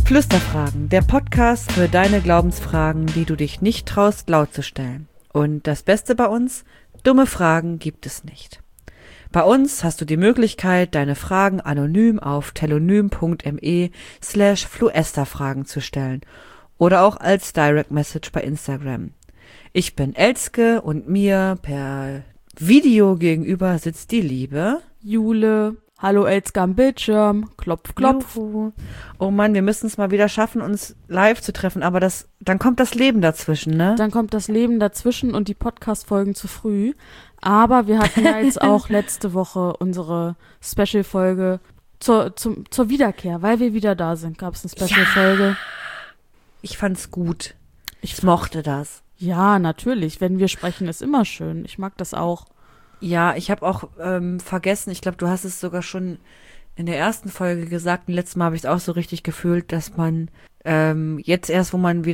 Flüsterfragen, der Podcast für deine Glaubensfragen, die du dich nicht traust, laut zu stellen. Und das Beste bei uns, dumme Fragen gibt es nicht. Bei uns hast du die Möglichkeit, deine Fragen anonym auf telonym.me/fluesterfragen zu stellen oder auch als Direct Message bei Instagram. Ich bin Elske und mir per Video gegenüber sitzt die liebe Jule. Hallo Elske am Bildschirm. Klopf, klopf. Juhu. Oh Mann, wir müssen es mal wieder schaffen, uns live zu treffen, aber dann kommt das Leben dazwischen, ne? Dann kommt das Leben dazwischen und die Podcast-Folgen zu früh. Aber wir hatten ja jetzt auch letzte Woche unsere Special-Folge zur Wiederkehr, weil wir wieder da sind. Gab es eine Special-Folge? Ich fand's gut. Ich mochte das. Ja, natürlich. Wenn wir sprechen, ist immer schön. Ich mag das auch. Ja, ich habe auch vergessen, ich glaube, du hast es sogar schon in der ersten Folge gesagt, und letztes Mal habe ich es auch so richtig gefühlt, dass man jetzt erst,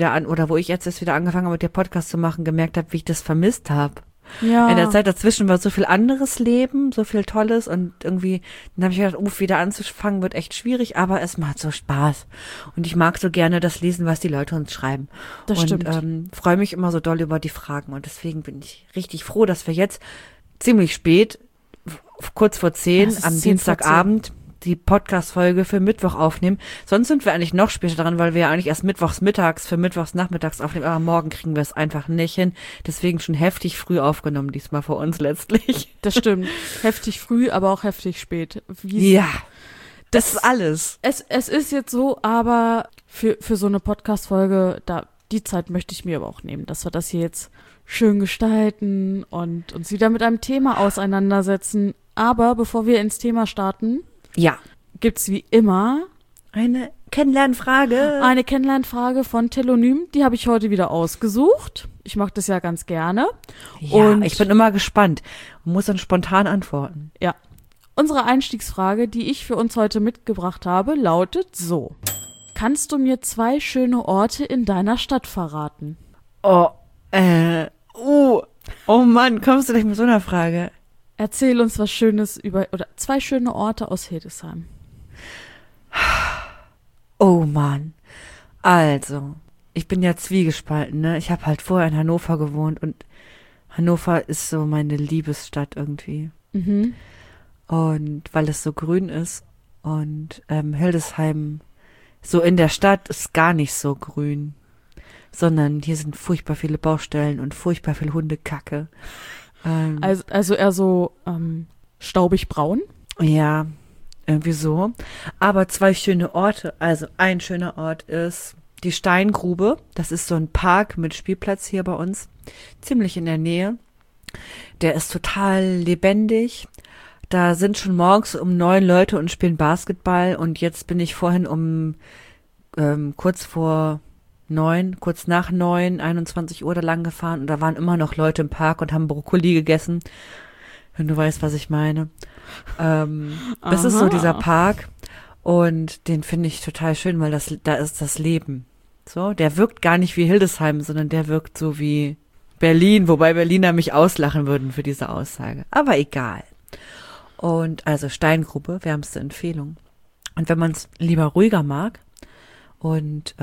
wo ich jetzt erst wieder angefangen habe, mit der Podcast zu machen, gemerkt habe, wie ich das vermisst habe. Ja. In der Zeit dazwischen war so viel anderes Leben, so viel Tolles und irgendwie, dann habe ich gedacht, wieder anzufangen wird echt schwierig, aber es macht so Spaß. Und ich mag so gerne das lesen, was die Leute uns schreiben. Das stimmt. Und freue mich immer so doll über die Fragen und deswegen bin ich richtig froh, dass wir jetzt ziemlich spät, kurz vor 10 am Dienstagabend die Podcast-Folge für Mittwoch aufnehmen. Sonst sind wir eigentlich noch später dran, weil wir ja eigentlich erst mittwochs nachmittags aufnehmen, aber morgen kriegen wir es einfach nicht hin. Deswegen schon heftig früh aufgenommen, diesmal für uns letztlich. Das stimmt. Heftig früh, aber auch heftig spät. Ja, das ist alles. Es ist jetzt so, aber für so eine Podcast-Folge, die Zeit möchte ich mir aber auch nehmen, dass wir das hier jetzt schön gestalten und uns wieder mit einem Thema auseinandersetzen. Aber bevor wir ins Thema starten, gibt's wie immer eine Kennenlernfrage. Eine Kennenlernfrage von Telonym, die habe ich heute wieder ausgesucht. Ich mache das ja ganz gerne. Ja, und ich bin immer gespannt und muss dann spontan antworten. Ja. Unsere Einstiegsfrage, die ich für uns heute mitgebracht habe, lautet so. Kannst du mir 2 schöne Orte in deiner Stadt verraten? Oh Mann, kommst du gleich mit so einer Frage? Erzähl uns was Schönes oder 2 schöne Orte aus Hildesheim. Oh Mann. Also, ich bin ja zwiegespalten, ne? Ich habe halt vorher in Hannover gewohnt und Hannover ist so meine Liebesstadt irgendwie. Mhm. Und weil es so grün ist und Hildesheim so in der Stadt ist gar nicht so grün, sondern hier sind furchtbar viele Baustellen und furchtbar viel Hundekacke. Also eher so staubig braun? Ja, irgendwie so. Aber 2 schöne Orte. Also ein schöner Ort ist die Steingrube. Das ist so ein Park mit Spielplatz hier bei uns. Ziemlich in der Nähe. Der ist total lebendig. Da sind schon morgens um 9 Leute und spielen Basketball. Und jetzt bin ich vorhin um kurz nach 9, 21 Uhr da lang gefahren und da waren immer noch Leute im Park und haben Brokkoli gegessen, wenn du weißt, was ich meine. Das ist so dieser Park und den finde ich total schön, weil da ist das Leben. So, der wirkt gar nicht wie Hildesheim, sondern der wirkt so wie Berlin, wobei Berliner mich auslachen würden für diese Aussage. Aber egal. Und also Steingrube, wärmste Empfehlung. Und wenn man es lieber ruhiger mag, und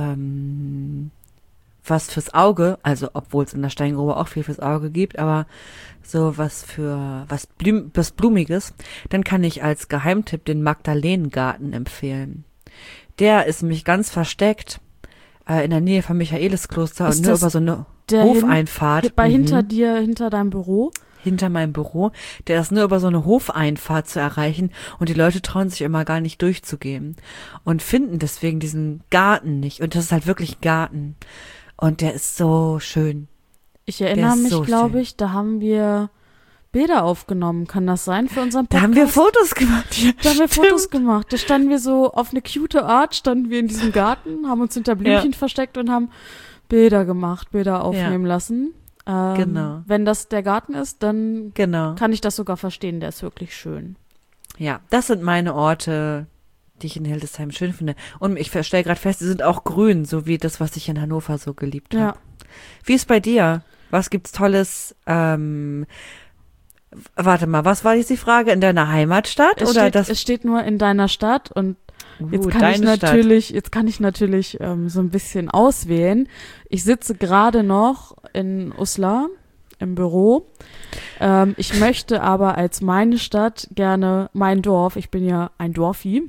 was fürs Auge, also obwohl es in der Steingrube auch viel fürs Auge gibt, aber so was Blumiges, dann kann ich als Geheimtipp den Magdalenengarten empfehlen. Der ist nämlich ganz versteckt in der Nähe vom Michaeliskloster und nur über so eine Hofeinfahrt. Hinter deinem Büro? Hinter meinem Büro, der ist nur über so eine Hofeinfahrt zu erreichen und die Leute trauen sich immer gar nicht durchzugehen und finden deswegen diesen Garten nicht und das ist halt wirklich ein Garten und der ist so schön. Ich erinnere mich, glaube ich, da haben wir Bilder aufgenommen, kann das sein, für unseren Podcast? Da haben wir Fotos gemacht. Ja, da haben wir Fotos gemacht, da standen wir so auf eine cute Art, standen wir in diesem Garten, haben uns hinter Blümchen versteckt und haben Bilder gemacht, Bilder aufnehmen lassen. Genau. Wenn das der Garten ist, dann kann ich das sogar verstehen, der ist wirklich schön. Ja, das sind meine Orte, die ich in Hildesheim schön finde. Und ich stelle gerade fest, die sind auch grün, so wie das, was ich in Hannover so geliebt habe. Wie ist bei dir? Was gibt's Tolles? Warte mal, was war jetzt die Frage? In deiner Heimatstadt? Es steht nur in deiner Stadt und Jetzt kann ich natürlich so ein bisschen auswählen. Ich sitze gerade noch in Uslar im Büro. Ich möchte aber als meine Stadt gerne mein Dorf, ich bin ja ein Dorfi,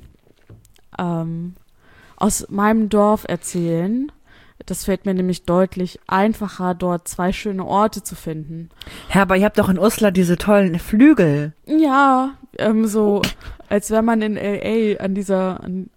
aus meinem Dorf erzählen. Das fällt mir nämlich deutlich einfacher, dort 2 schöne Orte zu finden. Ja, aber ihr habt doch in Uslar diese tollen Flügel. Ja, so als wäre man in L.A. an dieser,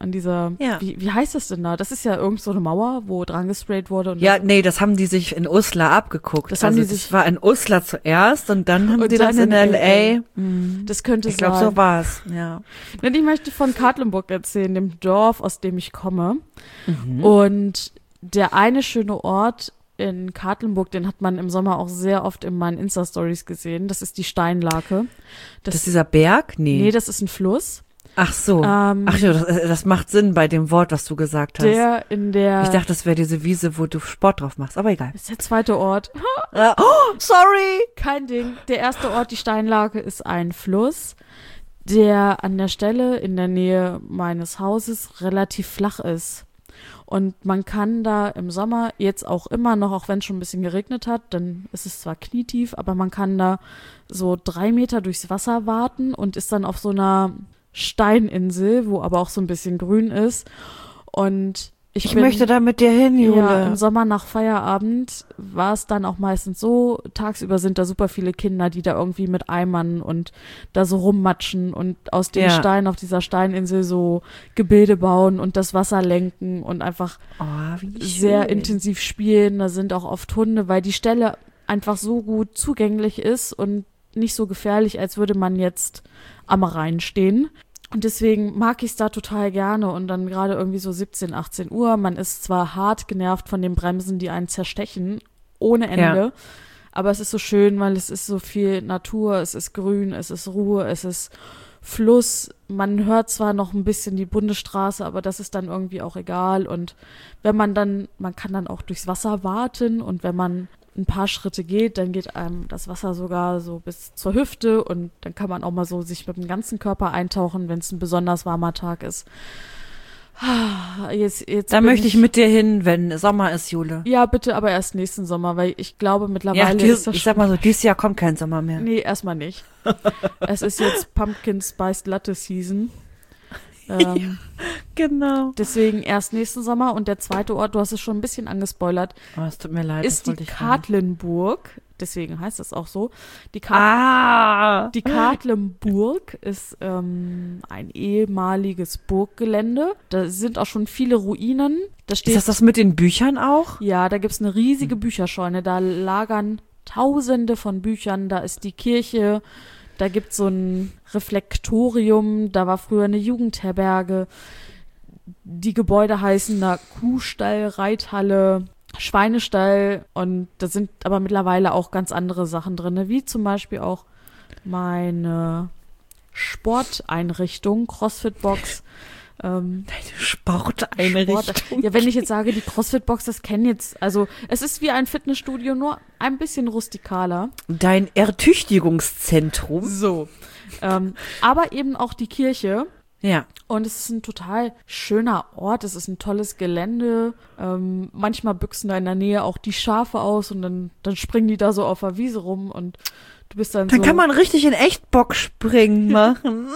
Ja. wie heißt das denn da? Das ist ja irgend so eine Mauer, wo dran gesprayt wurde. Und Ja, nee, das haben die sich in Uslar abgeguckt. Das haben die sich- das war in Uslar zuerst und dann haben Und die dann das in in L.A. Das könnte Ich sein. glaube, so war's, ja. Denn ich möchte von Katlenburg erzählen, dem Dorf, aus dem ich komme. Mhm. Und der eine schöne Ort in Katlenburg, den hat man im Sommer auch sehr oft in meinen Insta-Stories gesehen. Das ist die Steinlake. Das ist dieser Berg? Nee, das ist ein Fluss. Ach so. Ach ja, das macht Sinn bei dem Wort, was du gesagt hast. Ich dachte, das wäre diese Wiese, wo du Sport drauf machst, aber egal. Das ist der zweite Ort. Oh, sorry. Kein Ding. Der erste Ort, die Steinlake, ist ein Fluss, der an der Stelle in der Nähe meines Hauses relativ flach ist. Und man kann da im Sommer jetzt auch immer noch, auch wenn es schon ein bisschen geregnet hat, dann ist es zwar knietief, aber man kann da so 3 Meter durchs Wasser waten und ist dann auf so einer Steininsel, wo aber auch so ein bisschen grün ist. Und Ich möchte da mit dir hin, Jule. ja, im Sommer nach Feierabend war es dann auch meistens so, tagsüber sind da super viele Kinder, die da irgendwie mit Eimern und da so rummatschen und aus den Ja. Steinen auf dieser Steininsel so Gebilde bauen und das Wasser lenken und einfach Oh, wie sehr schön. intensiv spielen. Da sind auch oft Hunde, weil die Stelle einfach so gut zugänglich ist und nicht so gefährlich, als würde man jetzt am Rhein stehen. Und deswegen mag ich es da total gerne und dann gerade irgendwie so 17, 18 Uhr. Man ist zwar hart genervt von den Bremsen, die einen zerstechen, ohne Ende. Ja. Aber es ist so schön, weil es ist so viel Natur, es ist grün, es ist Ruhe, es ist Fluss. Man hört zwar noch ein bisschen die Bundesstraße, aber das ist dann irgendwie auch egal. Und wenn man kann dann auch durchs Wasser warten und wenn man ein paar Schritte geht, dann geht einem das Wasser sogar so bis zur Hüfte und dann kann man auch mal so sich mit dem ganzen Körper eintauchen, wenn es ein besonders warmer Tag ist. Jetzt Da bin möchte ich mit dir hin, wenn Sommer ist, Jule. Ja, bitte, aber erst nächsten Sommer, weil ich glaube Ja, mittlerweile ist das ich sag mal so, dieses Jahr kommt kein Sommer mehr. Nee, erstmal nicht. Es ist jetzt Pumpkin Spiced Latte Season. Genau. Deswegen erst nächsten Sommer. Und der zweite Ort, du hast es schon ein bisschen angespoilert, Oh, es tut mir leid. ist das die wollte ich gar nicht. Katlenburg. Deswegen heißt das auch so. Die Katlenburg ist ein ehemaliges Burggelände. Da sind auch schon viele Ruinen. Da steht, Ist das mit den Büchern auch? ja, da gibt's eine riesige Bücherscheune. Da lagern Tausende von Büchern. Da ist die Kirche. Da gibt's so ein Reflektorium. Da war früher eine Jugendherberge. Die Gebäude heißen da Kuhstall, Reithalle, Schweinestall. Und da sind aber mittlerweile auch ganz andere Sachen drin, wie zum Beispiel auch meine Sporteinrichtung, CrossFit-Box. Sporteinrichtung. Ja, wenn ich jetzt sage, die CrossFit-Box, das kennen jetzt, also es ist wie ein Fitnessstudio, nur ein bisschen rustikaler. Dein Ertüchtigungszentrum. So. Aber eben auch die Kirche. Ja. Und es ist ein total schöner Ort, es ist ein tolles Gelände. Manchmal büchsen da in der Nähe auch die Schafe aus und dann springen die da so auf der Wiese rum und du bist dann Dann so. kann man richtig in Echtbockspringen machen.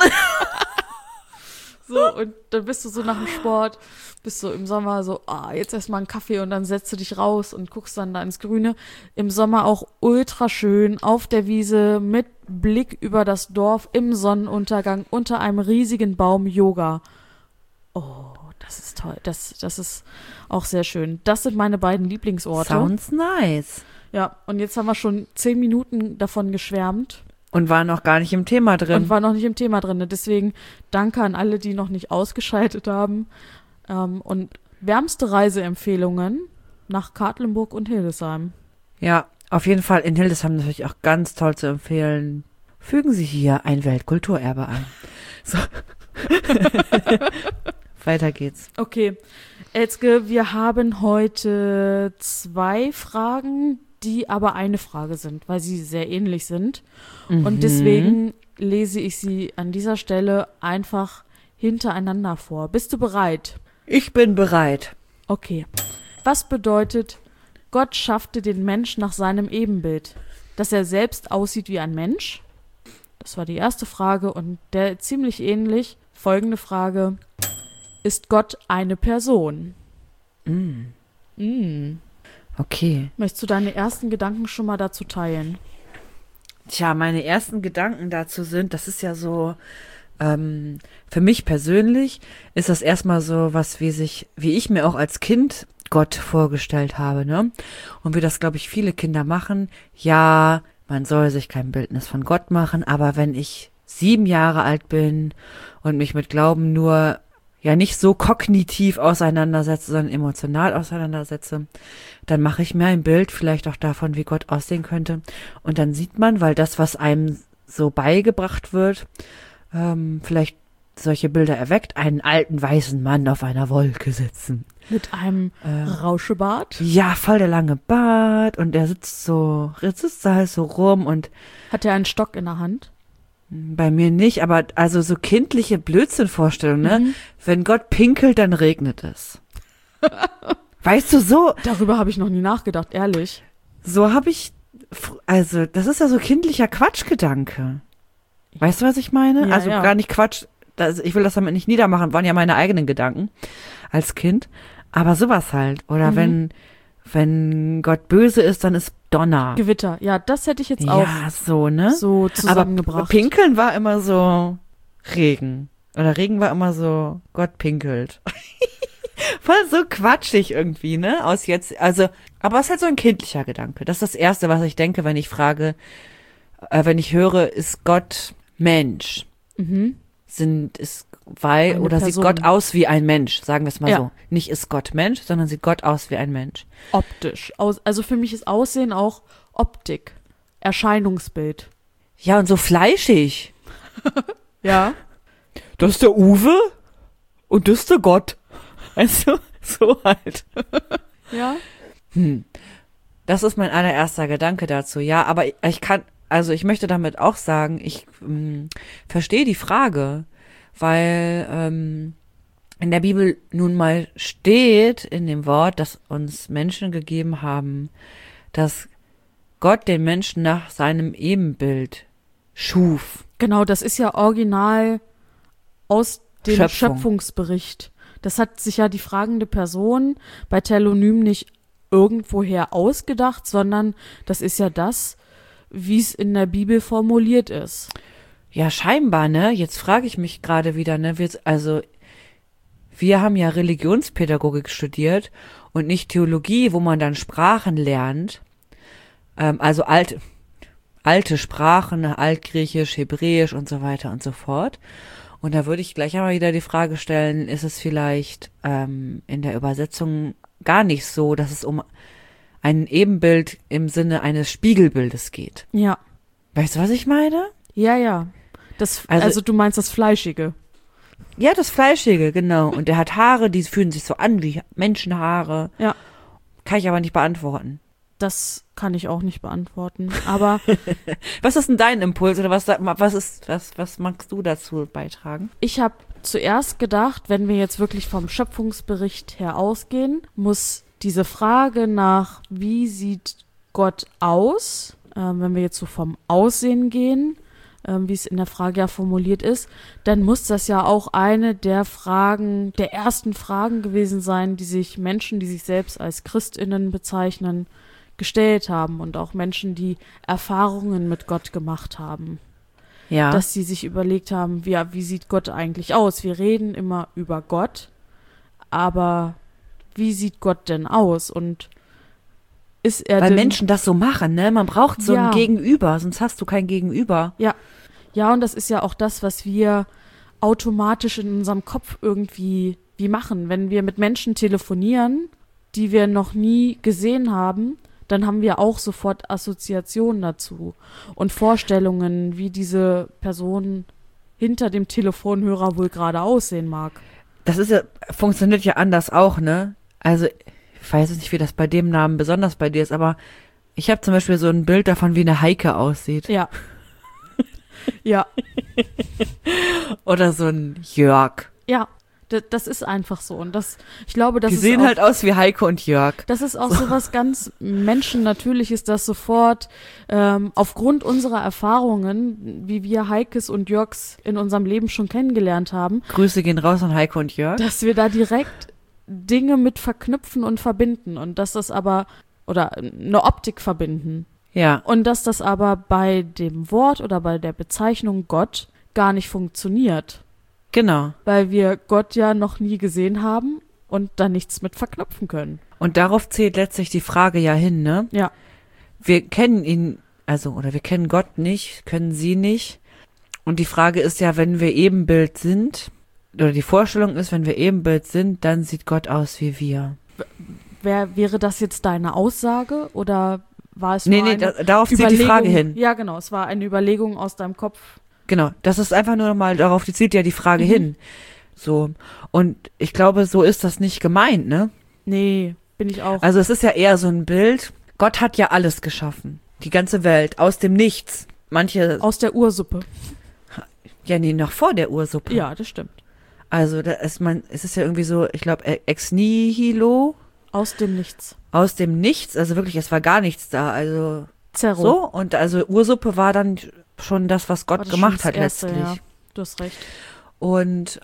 So, und dann bist du so nach dem Sport, bist du im Sommer so, jetzt erstmal einen Kaffee und dann setzt du dich raus und guckst dann da ins Grüne. Im Sommer auch ultra schön auf der Wiese mit Blick über das Dorf im Sonnenuntergang unter einem riesigen Baum Yoga. Oh, das ist toll. Das ist auch sehr schön. Das sind meine beiden Lieblingsorte. Sounds nice. Ja, und jetzt haben wir schon 10 Minuten davon geschwärmt. Und war noch gar nicht im Thema drin. Und war noch nicht im Thema drin. Deswegen danke an alle, die noch nicht ausgeschaltet haben. Und wärmste Reiseempfehlungen nach Katlenburg und Hildesheim. Ja, auf jeden Fall in Hildesheim natürlich auch ganz toll zu empfehlen. Fügen Sie hier ein Weltkulturerbe ein. So. Weiter geht's. Okay, Elske, wir haben heute 2 Fragen, die aber eine Frage sind, weil sie sehr ähnlich sind. Und deswegen lese ich sie an dieser Stelle einfach hintereinander vor. Bist du bereit? Ich bin bereit. Okay. Was bedeutet, Gott schaffte den Mensch nach seinem Ebenbild? Dass er selbst aussieht wie ein Mensch? Das war die erste Frage und der ziemlich ähnlich. Folgende Frage. Ist Gott eine Person? Okay. Möchtest du deine ersten Gedanken schon mal dazu teilen? Tja, meine ersten Gedanken dazu sind, das ist ja so, für mich persönlich ist das erstmal so was, wie ich mir auch als Kind Gott vorgestellt habe, ne? Und wie das, glaube ich, viele Kinder machen. Ja, man soll sich kein Bildnis von Gott machen, aber wenn ich 7 Jahre alt bin und mich mit Glauben nur ja nicht so kognitiv auseinandersetze, sondern emotional auseinandersetze, dann mache ich mir ein Bild vielleicht auch davon, wie Gott aussehen könnte. Und dann sieht man, weil das, was einem so beigebracht wird, vielleicht solche Bilder erweckt, einen alten weißen Mann auf einer Wolke sitzen. Mit einem Rauschebart? Ja, voll der lange Bart und er sitzt da halt so rum und Hat er einen Stock in der Hand? bei mir nicht, aber also so kindliche Blödsinnvorstellungen, ne? Wenn Gott pinkelt, dann regnet es. Weißt du, so Darüber habe ich noch nie nachgedacht, ehrlich. habe ich, also das ist ja so kindlicher Quatschgedanke. Weißt du, was ich meine? Ja, Also ja. gar nicht Quatsch, ich will das damit nicht niedermachen, waren ja meine eigenen Gedanken als Kind. Aber sowas halt. Oder wenn Gott böse ist, dann ist Donner. Gewitter, ja, das hätte ich jetzt auch Ja, so, ne? so Aber zusammengebracht. Pinkeln war immer so Regen. Oder Regen war immer so, Gott pinkelt. Voll so quatschig irgendwie, ne? Aber es ist halt so ein kindlicher Gedanke. Das ist das Erste, was ich denke, wenn ich frage, wenn ich höre, ist Gott Mensch? Eine Person. sieht Gott aus wie ein Mensch, sagen wir es mal Ja. so. Nicht ist Gott Mensch, sondern sieht Gott aus wie ein Mensch. Optisch. Also für mich ist Aussehen auch Optik. Erscheinungsbild. Ja, und so fleischig. Ja. Das ist der Uwe und das ist der Gott. Weißt du? So halt. Ja. Das ist mein allererster Gedanke dazu. Ja, aber ich möchte damit auch sagen, ich verstehe die Frage, weil in der Bibel nun mal steht in dem Wort, das uns Menschen gegeben haben, dass Gott den Menschen nach seinem Ebenbild schuf. Genau, das ist ja original aus dem Schöpfung. Schöpfungsbericht. Das hat sich ja die fragende Person bei Telonym nicht irgendwoher ausgedacht, sondern das ist ja das, wie es in der Bibel formuliert ist. Ja, scheinbar, ne? Jetzt frage ich mich gerade wieder, ne? Wir haben ja Religionspädagogik studiert und nicht Theologie, wo man dann Sprachen lernt. Also alte Sprachen, Altgriechisch, Hebräisch und so weiter und so fort. Und da würde ich gleich einmal wieder die Frage stellen, ist es vielleicht in der Übersetzung gar nicht so, dass es um ein Ebenbild im Sinne eines Spiegelbildes geht? Ja. Weißt du, was ich meine? Ja, ja. Also du meinst das Fleischige. Ja, das Fleischige, genau. Und der hat Haare, die fühlen sich so an wie Menschenhaare. Ja. Kann ich aber nicht beantworten. Das kann ich auch nicht beantworten. Aber Was ist denn dein Impuls oder was magst du dazu beitragen? ich habe zuerst gedacht, wenn wir jetzt wirklich vom Schöpfungsbericht her ausgehen, muss diese Frage nach, wie sieht Gott aus, wenn wir jetzt so vom Aussehen gehen, wie es in der Frage ja formuliert ist, dann muss das ja auch eine der ersten Fragen gewesen sein, die sich Menschen, die sich selbst als ChristInnen bezeichnen, gestellt haben und auch Menschen, die Erfahrungen mit Gott gemacht haben. Ja. Dass sie sich überlegt haben, wie sieht Gott eigentlich aus? Wir reden immer über Gott, aber wie sieht Gott denn aus? Und ist er Weil denn, Menschen das so machen, ne? Man braucht so Ja. ein Gegenüber, sonst hast du kein Gegenüber. Ja, und das ist ja auch das, was wir automatisch in unserem Kopf irgendwie machen. Wenn wir mit Menschen telefonieren, die wir noch nie gesehen haben, dann haben wir auch sofort Assoziationen dazu und Vorstellungen, wie diese Person hinter dem Telefonhörer wohl gerade aussehen mag. Das funktioniert ja anders auch, ne? Also, ich weiß nicht, wie das bei dem Namen besonders bei dir ist, aber ich habe zum Beispiel so ein Bild davon, wie eine Heike aussieht. Ja. Ja, Oder so ein Jörg. ja, das ist einfach so. Und ich glaube, das Die ist sehen auch, halt aus wie Heike und Jörg. das ist auch so was ganz Menschennatürliches, das sofort aufgrund unserer Erfahrungen, wie wir Heikes und Jörgs in unserem Leben schon kennengelernt haben, Grüße gehen raus an Heike und Jörg. dass wir da direkt Dinge mit verknüpfen und verbinden und dass das aber, oder eine Optik verbinden. Ja, Und dass das aber bei dem Wort oder bei der Bezeichnung Gott gar nicht funktioniert. genau. Weil wir Gott ja noch nie gesehen haben und da nichts mit verknüpfen können. Und darauf zählt letztlich die Frage ja hin, ne? Ja, Wir kennen ihn, oder wir kennen Gott nicht, können sie nicht. Und die Frage ist ja, wenn wir Ebenbild sind, oder die Vorstellung ist, wenn wir Ebenbild sind, dann sieht Gott aus wie wir. wäre das jetzt deine Aussage oder war es Nee, nur nee, eine darauf zieht die Überlegung? Frage hin. Ja, genau, es war eine Überlegung aus deinem Kopf. Genau, das ist einfach nur mal, darauf zielt ja die Frage hin. So. Und ich glaube, so ist das nicht gemeint, ne? Nee, bin ich auch. Also es ist ja eher so ein Bild. Gott hat ja alles geschaffen. Die ganze Welt. Aus dem Nichts. Manche, Aus der Ursuppe. ja nee, noch vor der Ursuppe. Ja, das stimmt. Also es ist ja irgendwie so, ich glaube, ex nihilo, Aus dem Nichts. aus dem Nichts. Also wirklich, es war gar nichts da. Also Zerro. so. Und also Ursuppe war dann schon das, was War Gott das gemacht schon hat das Erste, letztlich. Ja, du hast recht. Und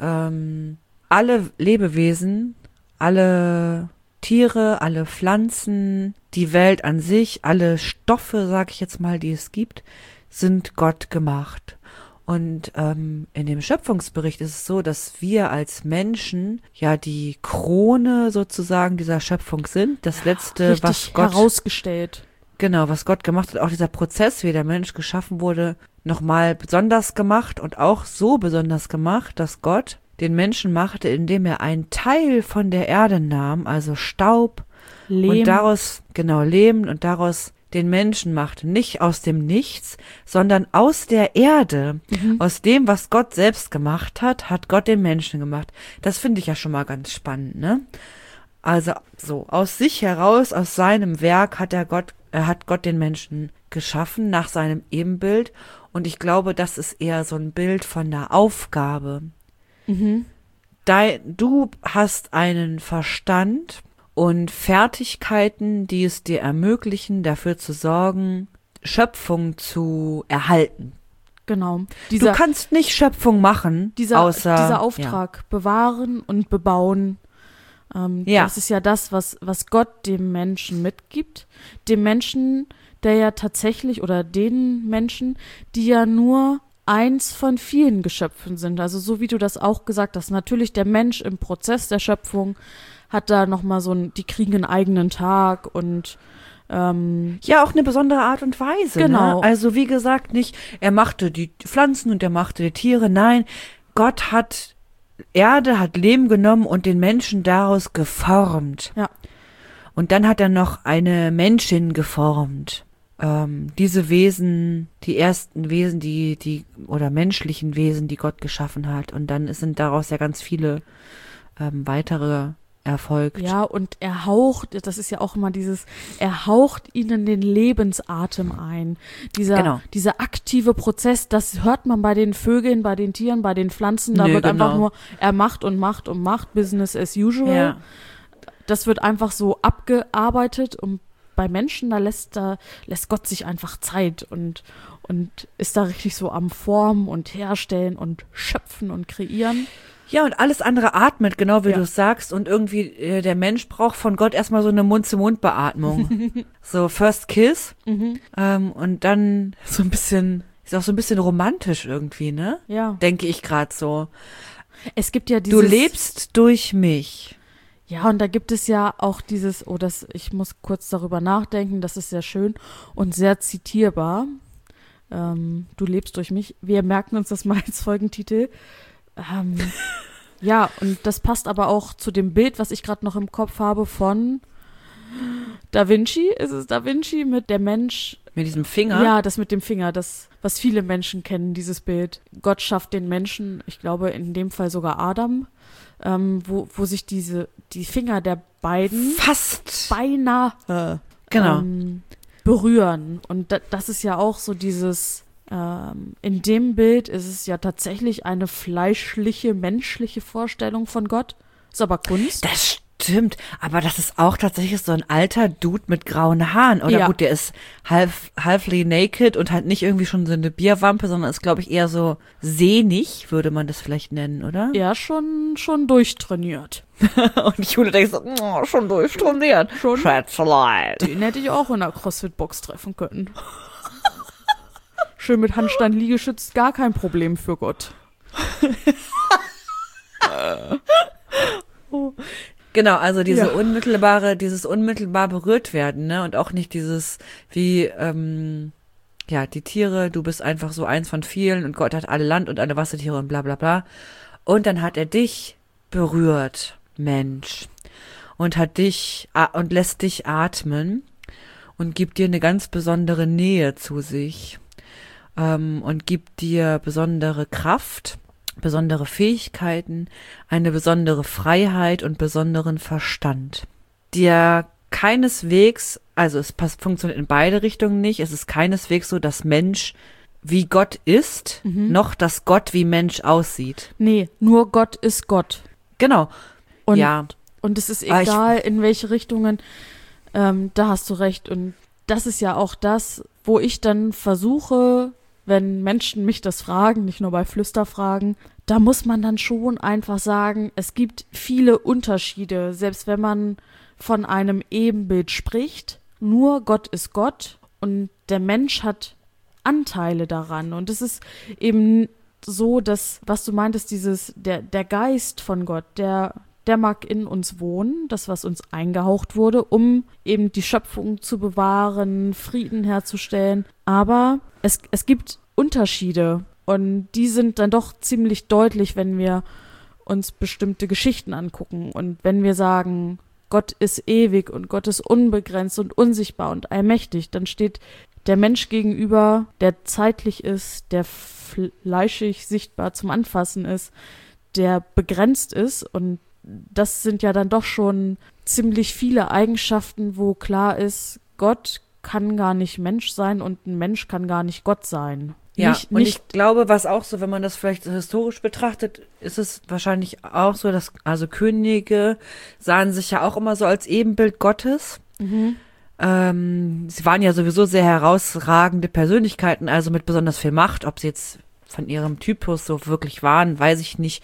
alle Lebewesen, alle Tiere, alle Pflanzen, die Welt an sich, alle Stoffe, sag ich jetzt mal, die es gibt, sind Gott gemacht. Und in dem Schöpfungsbericht ist es so, dass wir als Menschen ja die Krone sozusagen dieser Schöpfung sind. Das Letzte, Richtig was Gott herausgestellt. Genau, was Gott gemacht hat, auch dieser Prozess, wie der Mensch geschaffen wurde, nochmal besonders gemacht und auch so besonders gemacht, dass Gott den Menschen machte, indem er einen Teil von der Erde nahm, also Staub, Lehm. und daraus, genau, Lehm und daraus den Menschen machte. Nicht aus dem Nichts, sondern aus der Erde. Aus dem, was Gott selbst gemacht hat, hat Gott den Menschen gemacht. Das finde ich ja schon mal ganz spannend, ne? Also so, aus sich heraus, aus seinem Werk hat Gott den Menschen geschaffen, nach seinem Ebenbild. Und ich glaube, das ist eher so ein Bild von der Aufgabe. Mhm. Du hast einen Verstand und Fertigkeiten, die es dir ermöglichen, dafür zu sorgen, Schöpfung zu erhalten. Genau. Du kannst nicht Schöpfung machen, dieser außer Auftrag, bewahren und bebauen. Ja. Das ist ja das, was Gott dem Menschen mitgibt. Dem Menschen, der ja tatsächlich, oder den Menschen, die ja nur eins von vielen Geschöpfen sind. Also so wie du das auch gesagt hast. Natürlich der Mensch im Prozess der Schöpfung hat da nochmal die kriegen einen eigenen Tag und ja, auch eine besondere Art und Weise. Genau. Ne? Also wie gesagt, nicht, er machte die Pflanzen und er machte die Tiere. Nein, Gott hat Erde, hat Lehm genommen und den Menschen daraus geformt. Ja. Und dann hat er noch eine Menschin geformt. Diese Wesen, die ersten Wesen, oder menschlichen Wesen, die Gott geschaffen hat. Und dann sind daraus ja ganz viele weitere erfolgt. Ja, und er haucht, das ist ja auch immer er haucht ihnen den Lebensatem ein. Genau. Dieser aktive Prozess, das hört man bei den Vögeln, bei den Tieren, bei den Pflanzen, da wird einfach nur, er macht und macht und macht, Business as usual. Ja. Das wird einfach so abgearbeitet und bei Menschen, da lässt Gott sich einfach Zeit und ist da richtig so am Formen und Herstellen und Schöpfen und Kreieren. Ja, und alles andere atmet, genau wie Ja. du es sagst. Und irgendwie, der Mensch braucht von Gott erstmal so eine Mund-zu-Mund-Beatmung. So First Kiss. Und dann ist auch so ein bisschen romantisch irgendwie, ne? Ja. Denke ich gerade so. Es gibt ja Du lebst durch mich. Ja, und da gibt es ja auch ich muss kurz darüber nachdenken, das ist sehr schön und sehr zitierbar. Du lebst durch mich. Wir merken uns das mal als Folgentitel. Ja, und das passt aber auch zu dem Bild, was ich gerade noch im Kopf habe von Da Vinci. Ist es Da Vinci mit der Mensch? Mit diesem Finger? Ja, das mit dem Finger, das, was viele Menschen kennen, dieses Bild. Gott schafft den Menschen, ich glaube in dem Fall sogar Adam, wo sich die Finger der beiden Fast. beinahe Genau. berühren. Und das ist ja auch so In dem Bild ist es ja tatsächlich eine fleischliche, menschliche Vorstellung von Gott. Ist aber Kunst. Das stimmt, aber das ist auch tatsächlich so ein alter Dude mit grauen Haaren. Oder Ja. gut, der ist halfly naked und halt nicht irgendwie schon so eine Bierwampe, sondern ist, glaube ich, eher so sehnig, würde man das vielleicht nennen, oder? Ja, schon durchtrainiert. Und Jule denkt so, schon durchtrainiert. Schon. Schätzelein. Den hätte ich auch in der CrossFit-Box treffen können. Schön mit Handstand-Liegestütz, gar kein Problem für Gott. Genau, also dieses Ja. unmittelbar berührt werden, ne? Und auch nicht dieses, wie, die Tiere, du bist einfach so eins von vielen und Gott hat alle Land und alle Wassertiere und bla bla bla. Und dann hat er dich berührt, Mensch. Und und lässt dich atmen und gibt dir eine ganz besondere Nähe zu sich. Und gibt dir besondere Kraft, besondere Fähigkeiten, eine besondere Freiheit und besonderen Verstand. Der keineswegs, also funktioniert in beide Richtungen nicht, es ist keineswegs so, dass Mensch wie Gott ist, noch dass Gott wie Mensch aussieht. Nee, nur Gott ist Gott. Genau. Und, Ja. und es ist Aber egal, in welche Richtungen, da hast du recht. Und das ist ja auch das, wo ich dann versuche, wenn Menschen mich das fragen, nicht nur bei Flüsterfragen, da muss man dann schon einfach sagen, es gibt viele Unterschiede, selbst wenn man von einem Ebenbild spricht. Nur Gott ist Gott und der Mensch hat Anteile daran. Und es ist eben so, dass, was du meintest, der Geist von Gott, der mag in uns wohnen, das, was uns eingehaucht wurde, um eben die Schöpfung zu bewahren, Frieden herzustellen. Aber es gibt Unterschiede und die sind dann doch ziemlich deutlich, wenn wir uns bestimmte Geschichten angucken. Und wenn wir sagen, Gott ist ewig und Gott ist unbegrenzt und unsichtbar und allmächtig, dann steht der Mensch gegenüber, der zeitlich ist, der fleischig sichtbar zum Anfassen ist, der begrenzt ist. Und das sind ja dann doch schon ziemlich viele Eigenschaften, wo klar ist, Gott kann gar nicht Mensch sein und ein Mensch kann gar nicht Gott sein. Ja, Nicht, und ich glaube, was auch so, wenn man das vielleicht so historisch betrachtet, ist es wahrscheinlich auch so, dass, also Könige sahen sich ja auch immer so als Ebenbild Gottes. Sie waren ja sowieso sehr herausragende Persönlichkeiten, also mit besonders viel Macht. Ob sie jetzt von ihrem Typus so wirklich waren, weiß ich nicht.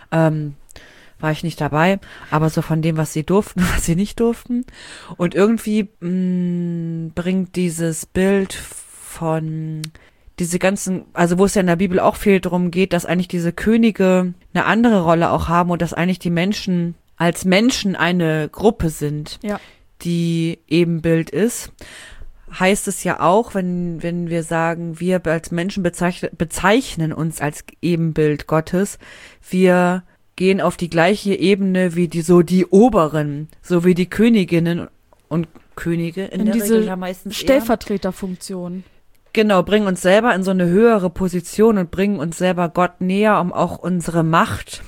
War ich nicht dabei, aber so von dem, was sie durften, was sie nicht durften. Und irgendwie bringt dieses Bild von diese ganzen, also wo es ja in der Bibel auch viel darum geht, dass eigentlich diese Könige eine andere Rolle auch haben und dass eigentlich die Menschen als Menschen eine Gruppe sind, Ja. die Ebenbild ist. Heißt es ja auch, wenn wir sagen, wir als Menschen bezeichnen uns als Ebenbild Gottes, wir gehen auf die gleiche Ebene wie die Oberen, so wie die Königinnen und Könige in der diese Regel ja meistens Stellvertreterfunktion. Genau, bringen uns selber in so eine höhere Position und bringen uns selber Gott näher, um auch unsere Macht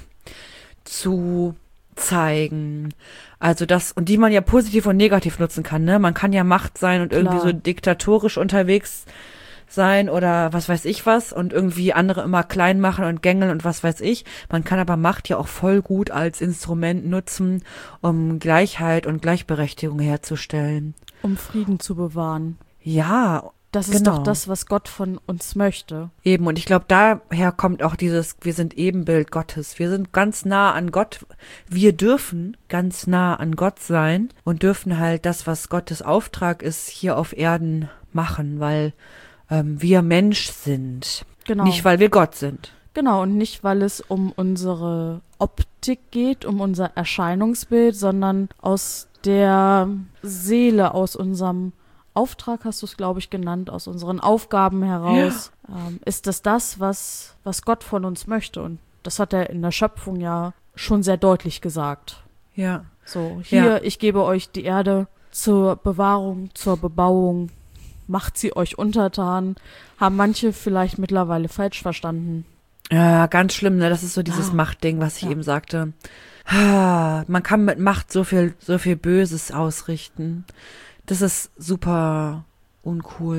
zu zeigen. Also das, und die man ja positiv und negativ nutzen kann, ne? Man kann ja Macht sein und irgendwie so diktatorisch unterwegs sein oder was weiß ich was und irgendwie andere immer klein machen und gängeln und was weiß ich. Man kann aber Macht ja auch voll gut als Instrument nutzen, um Gleichheit und Gleichberechtigung herzustellen. Um Frieden zu bewahren. Ja, Das ist genau. doch das, was Gott von uns möchte. Eben, und ich glaube, daher kommt auch dieses, wir sind Ebenbild Gottes. Wir sind ganz nah an Gott. Wir dürfen ganz nah an Gott sein und dürfen halt das, was Gottes Auftrag ist, hier auf Erden machen, weil wir Mensch sind. Genau. Nicht, weil wir Gott sind. Genau, und nicht, weil es um unsere Optik geht, um unser Erscheinungsbild, sondern aus der Seele, aus unserem Auftrag, hast du es, glaube ich, genannt, aus unseren Aufgaben heraus, ist das, was Gott von uns möchte. Und das hat er in der Schöpfung ja schon sehr deutlich gesagt. Ja. So, hier, ich gebe euch die Erde zur Bewahrung, zur Bebauung, macht sie euch untertan, haben manche vielleicht mittlerweile falsch verstanden. Ja, ganz schlimm, ne? Das ist so dieses Machtding, was ich eben sagte. Man kann mit Macht so viel Böses ausrichten. Das ist super uncool.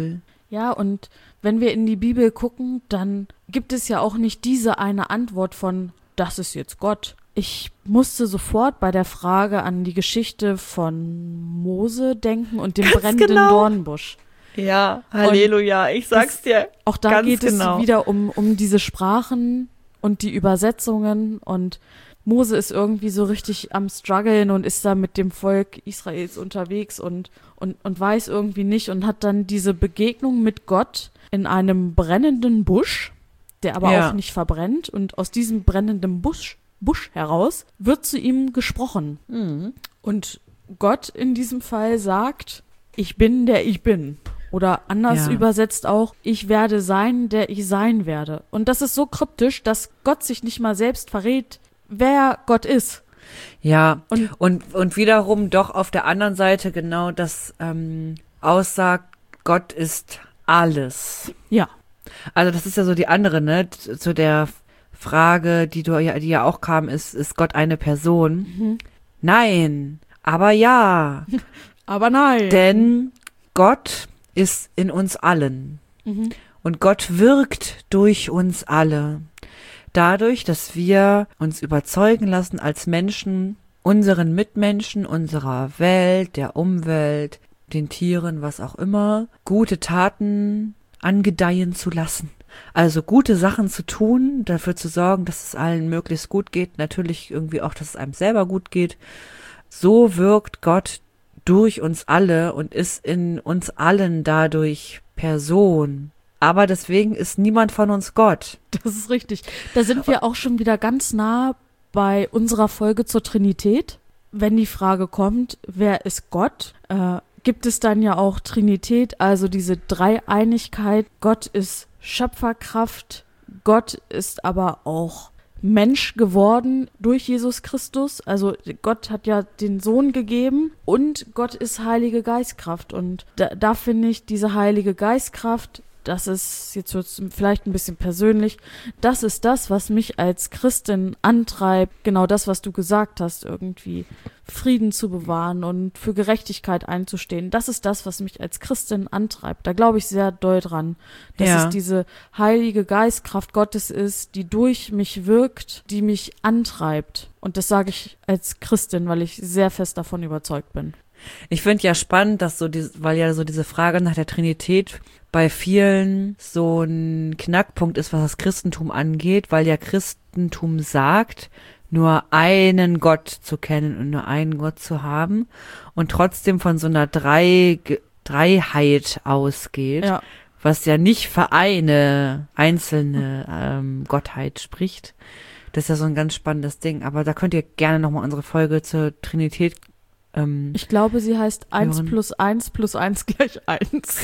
Ja, und wenn wir in die Bibel gucken, dann gibt es ja auch nicht diese eine Antwort von, das ist jetzt Gott. Ich musste sofort bei der Frage an die Geschichte von Mose denken und dem brennenden Dornbusch. Ja, Halleluja, ich sag's dir. Auch da ganz geht genau. es wieder um diese Sprachen und die Übersetzungen, und Mose ist irgendwie so richtig am struggeln und ist da mit dem Volk Israels unterwegs und weiß irgendwie nicht und hat dann diese Begegnung mit Gott in einem brennenden Busch, der aber auch nicht verbrennt, und aus diesem brennenden Busch heraus wird zu ihm gesprochen. Mhm. Und Gott in diesem Fall sagt, ich bin, der ich bin. Oder anders übersetzt auch, ich werde sein, der ich sein werde. Und das ist so kryptisch, dass Gott sich nicht mal selbst verrät, wer Gott ist. Ja, und wiederum doch auf der anderen Seite genau das aussagt, Gott ist alles. Ja. Also das ist ja so die andere, ne, zu der Frage, die ja auch kam, ist Gott eine Person? Mhm. Nein, aber ja. Aber nein. Denn Gott ist in uns allen. Mhm. Und Gott wirkt durch uns alle. Dadurch, dass wir uns überzeugen lassen als Menschen, unseren Mitmenschen, unserer Welt, der Umwelt, den Tieren, was auch immer, gute Taten angedeihen zu lassen. Also gute Sachen zu tun, dafür zu sorgen, dass es allen möglichst gut geht, natürlich irgendwie auch, dass es einem selber gut geht. So wirkt Gott durch uns alle und ist in uns allen dadurch Person. Aber deswegen ist niemand von uns Gott. Das ist richtig. Da sind wir auch schon wieder ganz nah bei unserer Folge zur Trinität. Wenn die Frage kommt, wer ist Gott, gibt es dann ja auch Trinität, also diese Dreieinigkeit. Gott ist Schöpferkraft, Gott ist aber auch Mensch geworden durch Jesus Christus. Also Gott hat ja den Sohn gegeben und Gott ist Heilige Geistkraft. Und da finde ich diese Heilige Geistkraft, das ist, jetzt wird es vielleicht ein bisschen persönlich, das ist das, was mich als Christin antreibt, genau das, was du gesagt hast, irgendwie Frieden zu bewahren und für Gerechtigkeit einzustehen. Das ist das, was mich als Christin antreibt. Da glaube ich sehr doll dran, dass es diese Heilige Geistkraft Gottes ist, die durch mich wirkt, die mich antreibt. Und das sage ich als Christin, weil ich sehr fest davon überzeugt bin. Ich finde ja spannend, dass weil ja so diese Frage nach der Trinität bei vielen so ein Knackpunkt ist, was das Christentum angeht, weil ja Christentum sagt, nur einen Gott zu kennen und nur einen Gott zu haben und trotzdem von so einer Dreiheit ausgeht, was ja nicht für eine einzelne Gottheit spricht. Das ist ja so ein ganz spannendes Ding. Aber da könnt ihr gerne nochmal unsere Folge zur Trinität ich glaube, sie heißt 1 + 1 + 1 = 1.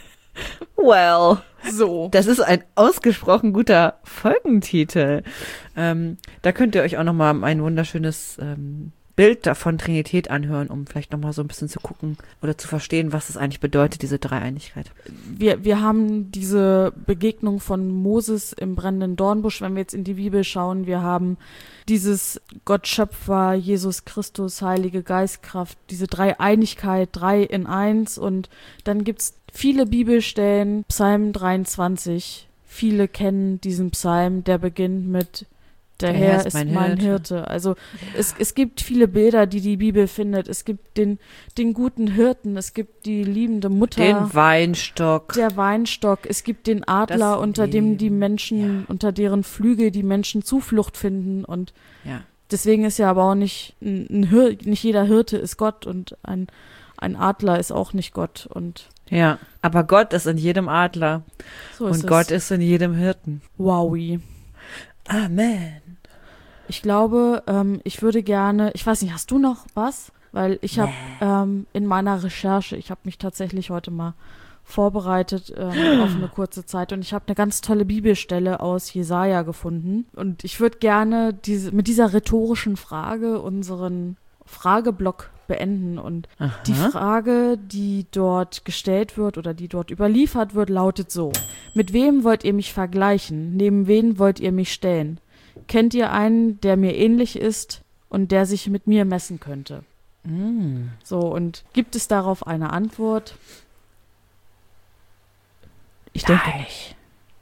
Well, so. Das ist ein ausgesprochen guter Folgentitel. Da könnt ihr euch auch nochmal ein wunderschönes Bild davon Trinität anhören, um vielleicht nochmal so ein bisschen zu gucken oder zu verstehen, was es eigentlich bedeutet, diese Dreieinigkeit. Wir haben diese Begegnung von Moses im brennenden Dornbusch, wenn wir jetzt in die Bibel schauen. Wir haben dieses Gott Schöpfer, Jesus Christus, Heilige Geistkraft, diese Dreieinigkeit, 3 in 1. Und dann gibt's viele Bibelstellen, Psalm 23. Viele kennen diesen Psalm, der beginnt mit Der Herr ist mein Hirte. Also es gibt viele Bilder, die Bibel findet. Es gibt den guten Hirten, es gibt die liebende Mutter. Den Weinstock. Der Weinstock. Es gibt den Adler, unter dem die Menschen, unter deren Flügel die Menschen Zuflucht finden. Und deswegen ist ja aber auch nicht nicht jeder Hirte ist Gott und ein Adler ist auch nicht Gott. Und ja, aber Gott ist in jedem Adler. So ist und Gott ist in jedem Hirten. Wowi. Amen. Ich glaube, ich würde gerne, ich weiß nicht, hast du noch was? Weil ich habe in meiner Recherche, ich habe mich tatsächlich heute mal vorbereitet auf eine kurze Zeit und ich habe eine ganz tolle Bibelstelle aus Jesaja gefunden. Und ich würde gerne mit dieser rhetorischen Frage unseren Frageblock beenden. Und die Frage, die dort gestellt wird oder die dort überliefert wird, lautet so: Mit wem wollt ihr mich vergleichen? Neben wen wollt ihr mich stellen? Kennt ihr einen, der mir ähnlich ist und der sich mit mir messen könnte? So, und gibt es darauf eine Antwort? Ich denke nicht.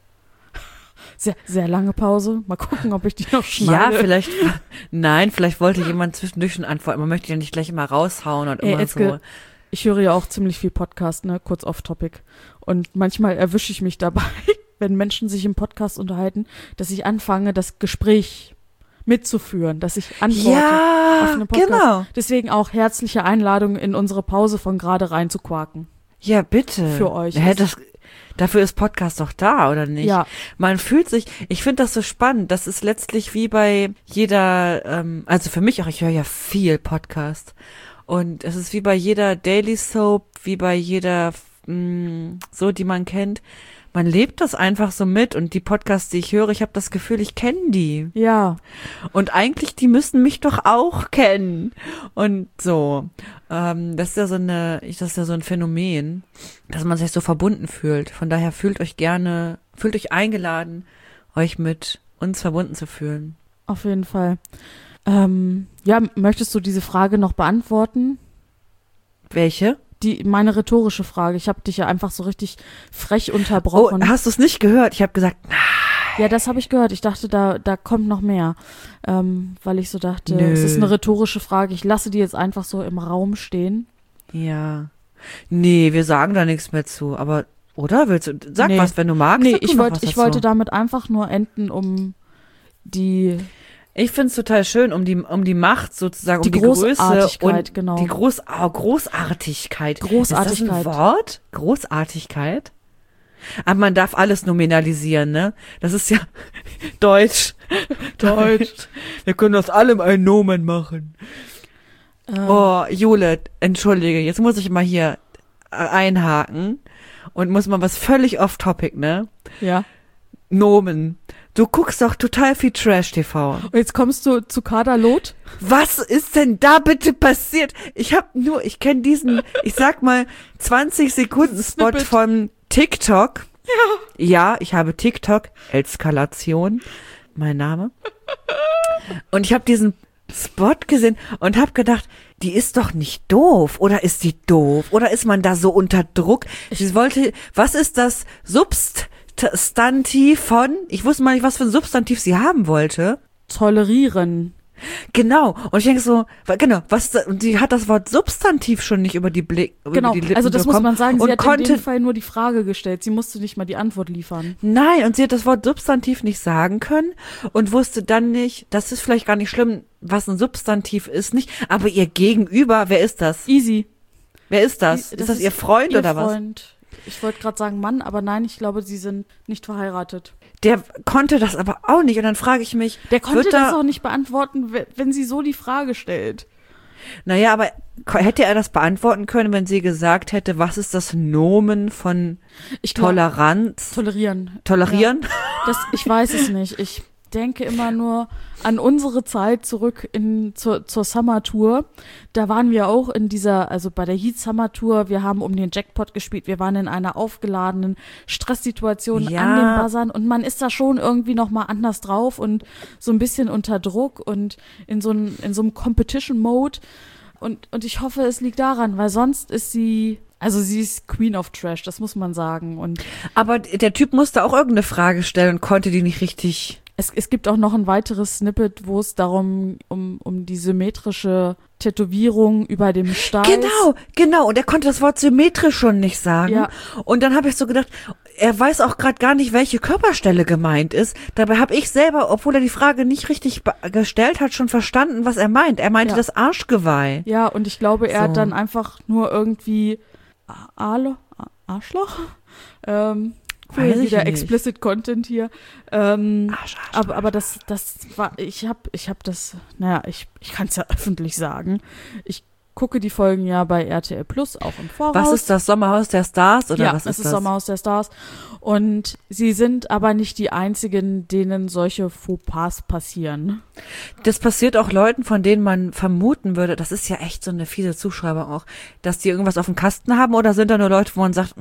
Sehr, sehr lange Pause. Mal gucken, ob ich die noch schneide. Ja, vielleicht wollte jemand zwischendurch schon antworten. Man möchte ja nicht gleich immer raushauen und immer so. Ich höre ja auch ziemlich viel Podcast, ne, kurz off-topic. Und manchmal erwische ich mich dabei, wenn Menschen sich im Podcast unterhalten, dass ich anfange, das Gespräch mitzuführen, dass ich antworte auf einen Podcast. Genau. Deswegen auch herzliche Einladung, in unsere Pause von gerade reinzuquaken. Ja, bitte. Für euch. Dafür ist Podcast doch da, oder nicht? Ja. Man fühlt sich, ich finde das so spannend, das ist letztlich wie bei jeder, also für mich auch, ich höre ja viel Podcast. Und es ist wie bei jeder Daily Soap, wie bei jeder, so, die man kennt. Man lebt das einfach so mit und die Podcasts, die ich höre, ich habe das Gefühl, ich kenne die. Ja. Und eigentlich, die müssen mich doch auch kennen. Und so. Das ist ja so ein Phänomen, dass man sich so verbunden fühlt. Von daher fühlt euch eingeladen, euch mit uns verbunden zu fühlen. Auf jeden Fall. Ja, möchtest du diese Frage noch beantworten? Welche? Meine rhetorische Frage. Ich habe dich ja einfach so richtig frech unterbrochen. Oh, hast du es nicht gehört? Ich habe gesagt, nein. Ja, das habe ich gehört. Ich dachte, da kommt noch mehr. Weil ich so dachte, Nö. Es ist eine rhetorische Frage. Ich lasse die jetzt einfach so im Raum stehen. Ja. Nee, wir sagen da nichts mehr zu. Aber, oder? Sag was, wenn du magst. Nee, ich wollte damit einfach nur enden, um die... Ich finde es total schön, um die Macht sozusagen, um die Großartigkeit, Größe genau. Die Großartigkeit. Großartigkeit. Ist das ein Wort? Großartigkeit? Aber man darf alles nominalisieren, ne? Das ist ja Deutsch. Wir können aus allem ein Nomen machen. Oh, Jule, entschuldige, jetzt muss ich mal hier einhaken und muss mal was völlig off-topic, ne? Ja. Nomen. Du guckst doch total viel Trash-TV. Und jetzt kommst du zu Kader Loth? Was ist denn da bitte passiert? Ich kenne diesen, ich sag mal, 20-Sekunden-Spot von TikTok. Ja, ich habe TikTok, Eskalation, mein Name. Und ich habe diesen Spot gesehen und habe gedacht, die ist doch nicht doof. Oder ist die doof? Oder ist man da so unter Druck? Was ist das Substantiv von, ich wusste mal nicht, was für ein Substantiv sie haben wollte. Tolerieren. Genau. Und ich denke so, genau, die hat das Wort Substantiv schon nicht über die Lippen also das muss man sagen, sie hat in dem Fall nur die Frage gestellt. Sie musste nicht mal die Antwort liefern. Nein, und sie hat das Wort Substantiv nicht sagen können und wusste dann nicht, das ist vielleicht gar nicht schlimm, was ein Substantiv ist, nicht, aber ihr Gegenüber, wer ist das? Easy. Wer ist das? Ist das ihr Freund oder was? Ich wollte gerade sagen Mann, aber nein, ich glaube, sie sind nicht verheiratet. Der konnte das aber auch nicht und dann frage ich mich. Der konnte das auch nicht beantworten, wenn sie so die Frage stellt. Naja, aber hätte er das beantworten können, wenn sie gesagt hätte, was ist das Nomen von Toleranz? Tolerieren. Tolerieren? Ja, ich weiß es nicht. Ich denke immer nur an unsere Zeit zurück zur Summer Tour. Da waren wir auch also bei der Heat Summer Tour, wir haben um den Jackpot gespielt, wir waren in einer aufgeladenen Stresssituation an den Buzzern und man ist da schon irgendwie nochmal anders drauf und so ein bisschen unter Druck und in so einem Competition-Mode und ich hoffe, es liegt daran, weil sonst ist sie ist Queen of Trash, das muss man sagen. Aber der Typ musste auch irgendeine Frage stellen und konnte die nicht richtig. Es gibt auch noch ein weiteres Snippet, wo es darum um die symmetrische Tätowierung über dem Steiß. Genau. Und er konnte das Wort symmetrisch schon nicht sagen. Ja. Und dann habe ich so gedacht, er weiß auch gerade gar nicht, welche Körperstelle gemeint ist. Dabei habe ich selber, obwohl er die Frage nicht richtig gestellt hat, schon verstanden, was er meint. Er meinte das Arschgeweih. Ja, und ich glaube, er hat dann einfach nur irgendwie Arschloch? Wieder explicit Content hier. Aber das war, ich kann es ja öffentlich sagen. Ich gucke die Folgen ja bei RTL Plus auch im Voraus. Was ist das, Sommerhaus der Stars oder was ist das? Ja, es ist Sommerhaus der Stars. Und sie sind aber nicht die einzigen, denen solche Fauxpas passieren. Das passiert auch Leuten, von denen man vermuten würde, das ist ja echt so eine fiese Zuschreibung auch, dass die irgendwas auf dem Kasten haben oder sind da nur Leute, wo man sagt,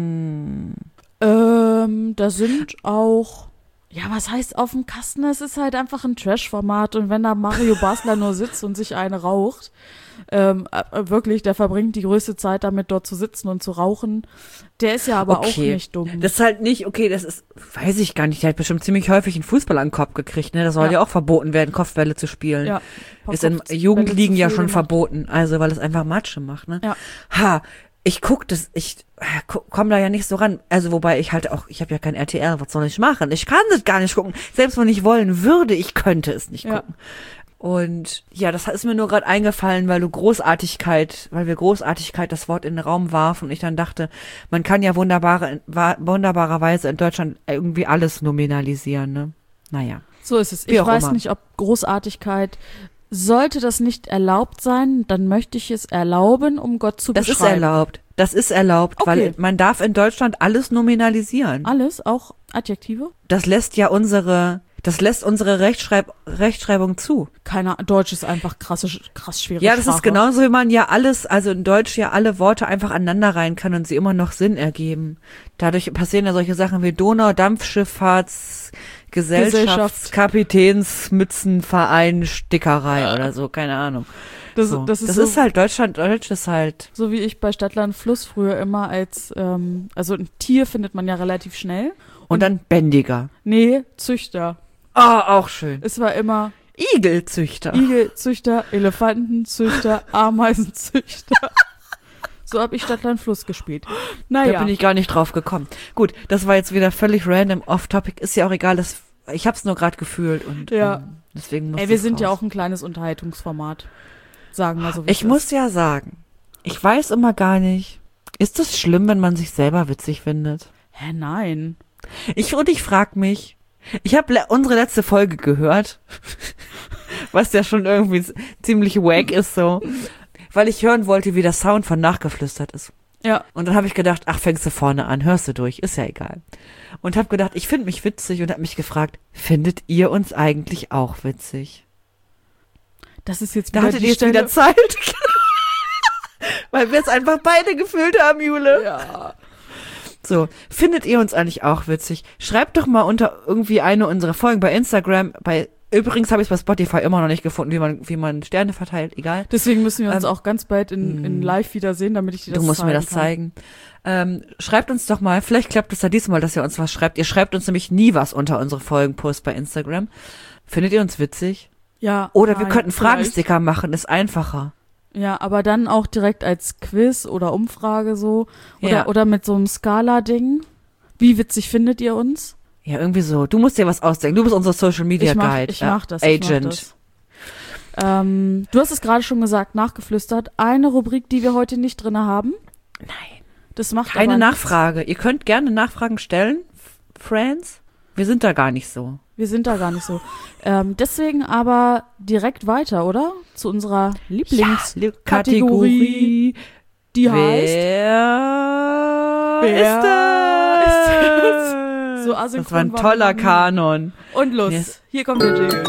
da sind auch, ja, was heißt auf dem Kasten? Es ist halt einfach ein Trash-Format und wenn da Mario Basler nur sitzt und sich eine raucht, Wirklich, der verbringt die größte Zeit damit, dort zu sitzen und zu rauchen. Der ist ja aber auch nicht dumm. Das ist halt nicht, das ist, weiß ich gar nicht, der hat bestimmt ziemlich häufig einen Fußball an den Kopf gekriegt, ne? Das soll ja auch verboten werden, Kopfbälle zu spielen. Ja. Ist in Jugendligen ja schon verboten, also weil es einfach Matsche macht, ne? Ja. Ich komme da ja nicht so ran. Also wobei ich habe ja kein RTL, was soll ich machen? Ich kann das gar nicht gucken. Selbst wenn ich wollen würde, ich könnte es nicht gucken. Und ja, das ist mir nur gerade eingefallen, weil wir Großartigkeit das Wort in den Raum warfen und ich dann dachte, man kann ja wunderbarerweise in Deutschland irgendwie alles nominalisieren, ne? Naja. So ist es. Ich weiß nicht, ob Großartigkeit, sollte das nicht erlaubt sein, dann möchte ich es erlauben, um Gott zu beschreiben. Das ist erlaubt, weil man darf in Deutschland alles nominalisieren. Alles, auch Adjektive? Das lässt unsere Rechtschreibung zu. Deutsch ist einfach krass schwierig. Ja, das ist genauso, wie man ja alles, also in Deutsch ja alle Worte einfach aneinander rein kann und sie immer noch Sinn ergeben. Dadurch passieren ja solche Sachen wie Donau-Dampfschifffahrts-Gesellschaftskapitänsmützenverein Stickerei oder so, keine Ahnung. Das ist halt Deutschland, Deutsch ist halt. So wie ich bei Stadtland Fluss früher immer als, also ein Tier findet man ja relativ schnell. Und dann Bändiger. Nee, Züchter. Auch schön. Es war immer Igelzüchter, Elefantenzüchter, Ameisenzüchter. So habe ich Stadtland Fluss gespielt. Naja. Da bin ich gar nicht drauf gekommen. Gut, das war jetzt wieder völlig random, off-topic. Ist ja auch egal, ich habe es nur gerade gefühlt und deswegen muss wir sind ja auch ein kleines Unterhaltungsformat. Sagen wir so. Ich muss ja sagen, ich weiß immer gar nicht, ist es schlimm, wenn man sich selber witzig findet? Hä, nein. Ich frage mich, ich habe unsere letzte Folge gehört, was ja schon irgendwie ziemlich wack ist so, weil ich hören wollte, wie der Sound von nachgeflüstert ist. Ja. Und dann habe ich gedacht, ach, fängst du vorne an, hörst du durch, ist ja egal. Und habe gedacht, ich finde mich witzig und habe mich gefragt, findet ihr uns eigentlich auch witzig? Das ist jetzt wieder, da hattet ihr jetzt wieder Zeit. Weil wir es einfach beide gefühlt haben, Jule. Ja. So, findet ihr uns eigentlich auch witzig? Schreibt doch mal unter irgendwie eine unserer Folgen bei Instagram. Übrigens habe ich es bei Spotify immer noch nicht gefunden, wie man Sterne verteilt, egal. Deswegen müssen wir uns auch ganz bald in live wiedersehen, damit ich dir das zeigen kann. Du musst mir das zeigen. Schreibt uns doch mal, vielleicht klappt es ja diesmal, dass ihr uns was schreibt. Ihr schreibt uns nämlich nie was unter unsere Folgenpost bei Instagram. Findet ihr uns witzig? Ja. Oder wir könnten Fragensticker machen, ist einfacher. Ja, aber dann auch direkt als Quiz oder Umfrage so. Oder mit so einem Skala-Ding. Wie witzig findet ihr uns? Ja, irgendwie so. Du musst dir was ausdenken. Du bist unser Social Media Guide. Ich mach das. Agent. Du hast es gerade schon gesagt, nachgeflüstert. Eine Rubrik, die wir heute nicht drin haben. Nein. Das macht keine aber Nachfrage. Ihr könnt gerne Nachfragen stellen, Friends. Wir sind da gar nicht so. Deswegen aber direkt weiter, oder? Zu unserer Lieblingskategorie, die heißt Wer ist das? So asynchron. Das war ein toller Kanon. Und los, hier kommt der Jingle.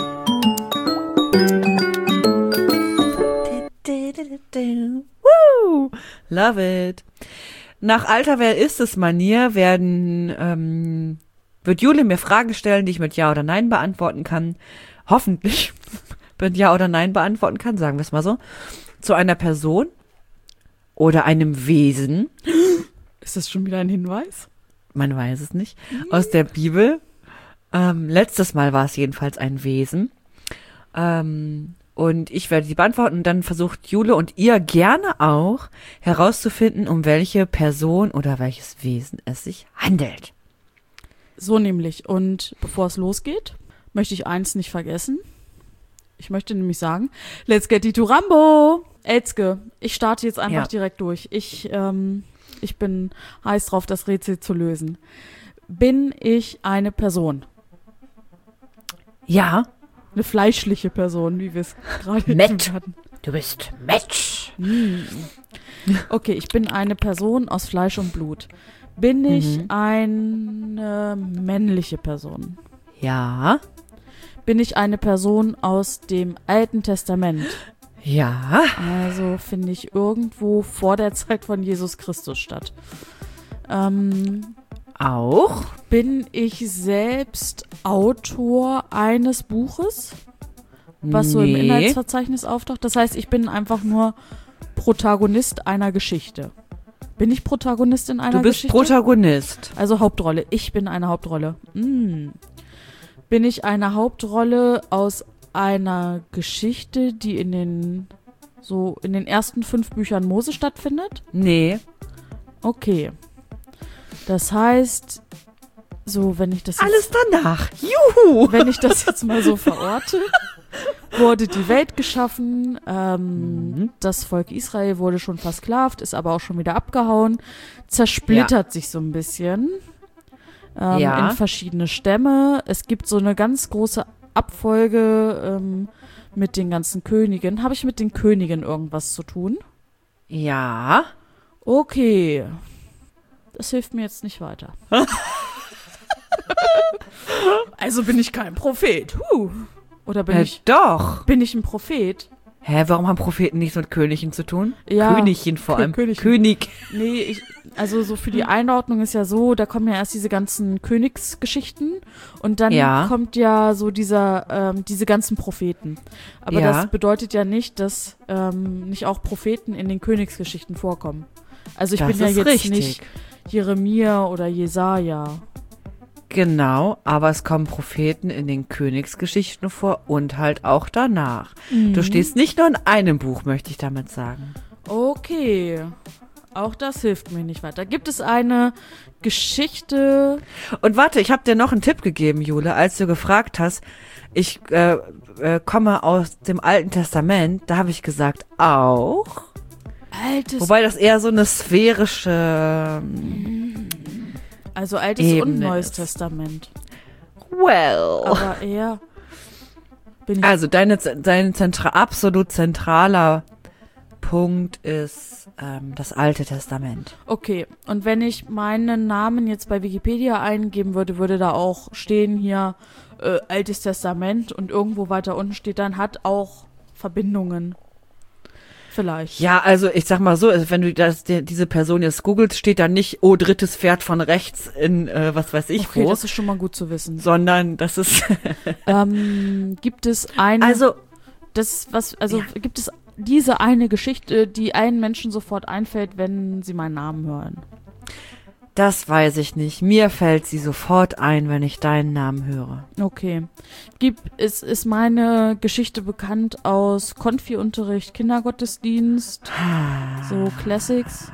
Woo! Love it. Nach alter Wer ist es Manier wird Jule mir Fragen stellen, die ich mit Ja oder Nein beantworten kann. Hoffentlich mit Ja oder Nein beantworten kann, sagen wir es mal so. Zu einer Person oder einem Wesen. Ist das schon wieder ein Hinweis? Man weiß es nicht. Aus der Bibel. Letztes Mal war es jedenfalls ein Wesen. Und ich werde sie beantworten. Und dann versucht Jule und ihr gerne auch herauszufinden, um welche Person oder welches Wesen es sich handelt. So nämlich. Und bevor es losgeht, möchte ich eins nicht vergessen. Ich möchte nämlich sagen, let's get it to Rambo. Elzke, ich starte jetzt einfach direkt durch. Ich bin heiß drauf, das Rätsel zu lösen. Bin ich eine Person? Ja. Eine fleischliche Person, wie wir es gerade hatten. Du bist Match. Okay, ich bin eine Person aus Fleisch und Blut. Bin ich eine männliche Person? Ja. Bin ich eine Person aus dem Alten Testament? Ja. Also finde ich irgendwo vor der Zeit von Jesus Christus statt. Auch? Bin ich selbst Autor eines Buches? was so im Nee. Inhaltsverzeichnis auftaucht? Das heißt, ich bin einfach nur Protagonist einer Geschichte. Bin ich Protagonist in einer Du bist Geschichte? Protagonist. Also Hauptrolle. Ich bin eine Hauptrolle. Bin ich eine Hauptrolle aus einer Geschichte, die in den ersten 5 Büchern Mose stattfindet? Nee. Okay. Das heißt, so, wenn ich das jetzt, Alles danach. Juhu. wenn ich das jetzt mal so verorte, wurde die Welt geschaffen, das Volk Israel wurde schon versklavt, ist aber auch schon wieder abgehauen, zersplittert sich so ein bisschen Ja. in verschiedene Stämme. Es gibt so eine ganz große Abfolge mit den ganzen Königen. Habe ich mit den Königen irgendwas zu tun? Ja. Okay. Das hilft mir jetzt nicht weiter. Also bin ich kein Prophet. Oder bin Doch. ich ein Prophet? Hä, warum haben Propheten nichts mit Königen zu tun? Ja. Königchen vor allem. Königchen. König. Nee, also so für die Einordnung ist ja so, da kommen ja erst diese ganzen Königsgeschichten und dann Ja. kommt ja so diese ganzen Propheten. Aber Ja. das bedeutet ja nicht, dass nicht auch Propheten in den Königsgeschichten vorkommen. Also ich Das bin ja ist jetzt richtig. nicht Jeremia oder Jesaja. Genau, aber es kommen Propheten in den Königsgeschichten vor und halt auch danach. Du stehst nicht nur in einem Buch, möchte ich damit sagen. Okay. Auch das hilft mir nicht weiter. Gibt es eine Geschichte? Und warte, ich habe dir noch einen Tipp gegeben, Jule, als du gefragt hast, ich komme aus dem Alten Testament, da habe ich gesagt, auch. Altes, Wobei das eher so eine sphärische, also Altes Ebene und Neues ist. Testament. well. Aber eher bin ich Also dein absolut zentraler Punkt ist das Alte Testament. okay. Und wenn ich meinen Namen jetzt bei Wikipedia eingeben würde, würde da auch stehen hier Altes Testament und irgendwo weiter unten steht dann hat auch Verbindungen. Vielleicht. Ja, also ich sag mal so, also wenn du diese Person jetzt googelst, steht da nicht, oh, drittes Pferd von rechts in was weiß ich Okay, wo, das ist schon mal gut zu wissen. sondern das ist Gibt es eine, also gibt es diese eine Geschichte, die allen Menschen sofort einfällt, wenn sie meinen Namen hören? das weiß ich nicht. Mir fällt sie sofort ein, wenn ich deinen Namen höre. Okay. Ist meine Geschichte bekannt aus Konfi-Unterricht, Kindergottesdienst, so Classics?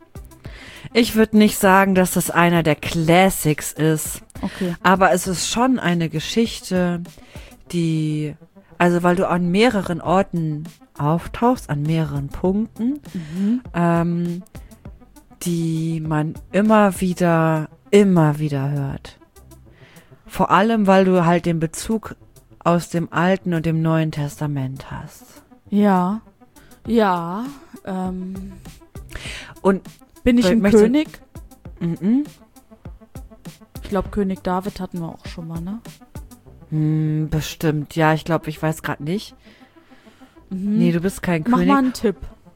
Ich würde nicht sagen, dass das einer der Classics ist, Okay. aber es ist schon eine Geschichte, die, also weil du an mehreren Orten auftauchst, an mehreren Punkten, die man immer wieder hört. Vor allem, weil du halt den Bezug aus dem Alten und dem Neuen Testament hast. Ja. Ja. Und Bin ich ein Möchte- König? mhm. Ich glaube, König David hatten wir auch schon mal, ne? Bestimmt, ja, ich glaube, ich weiß gerade nicht. Nee, du bist kein Mach König. mal einen Tipp.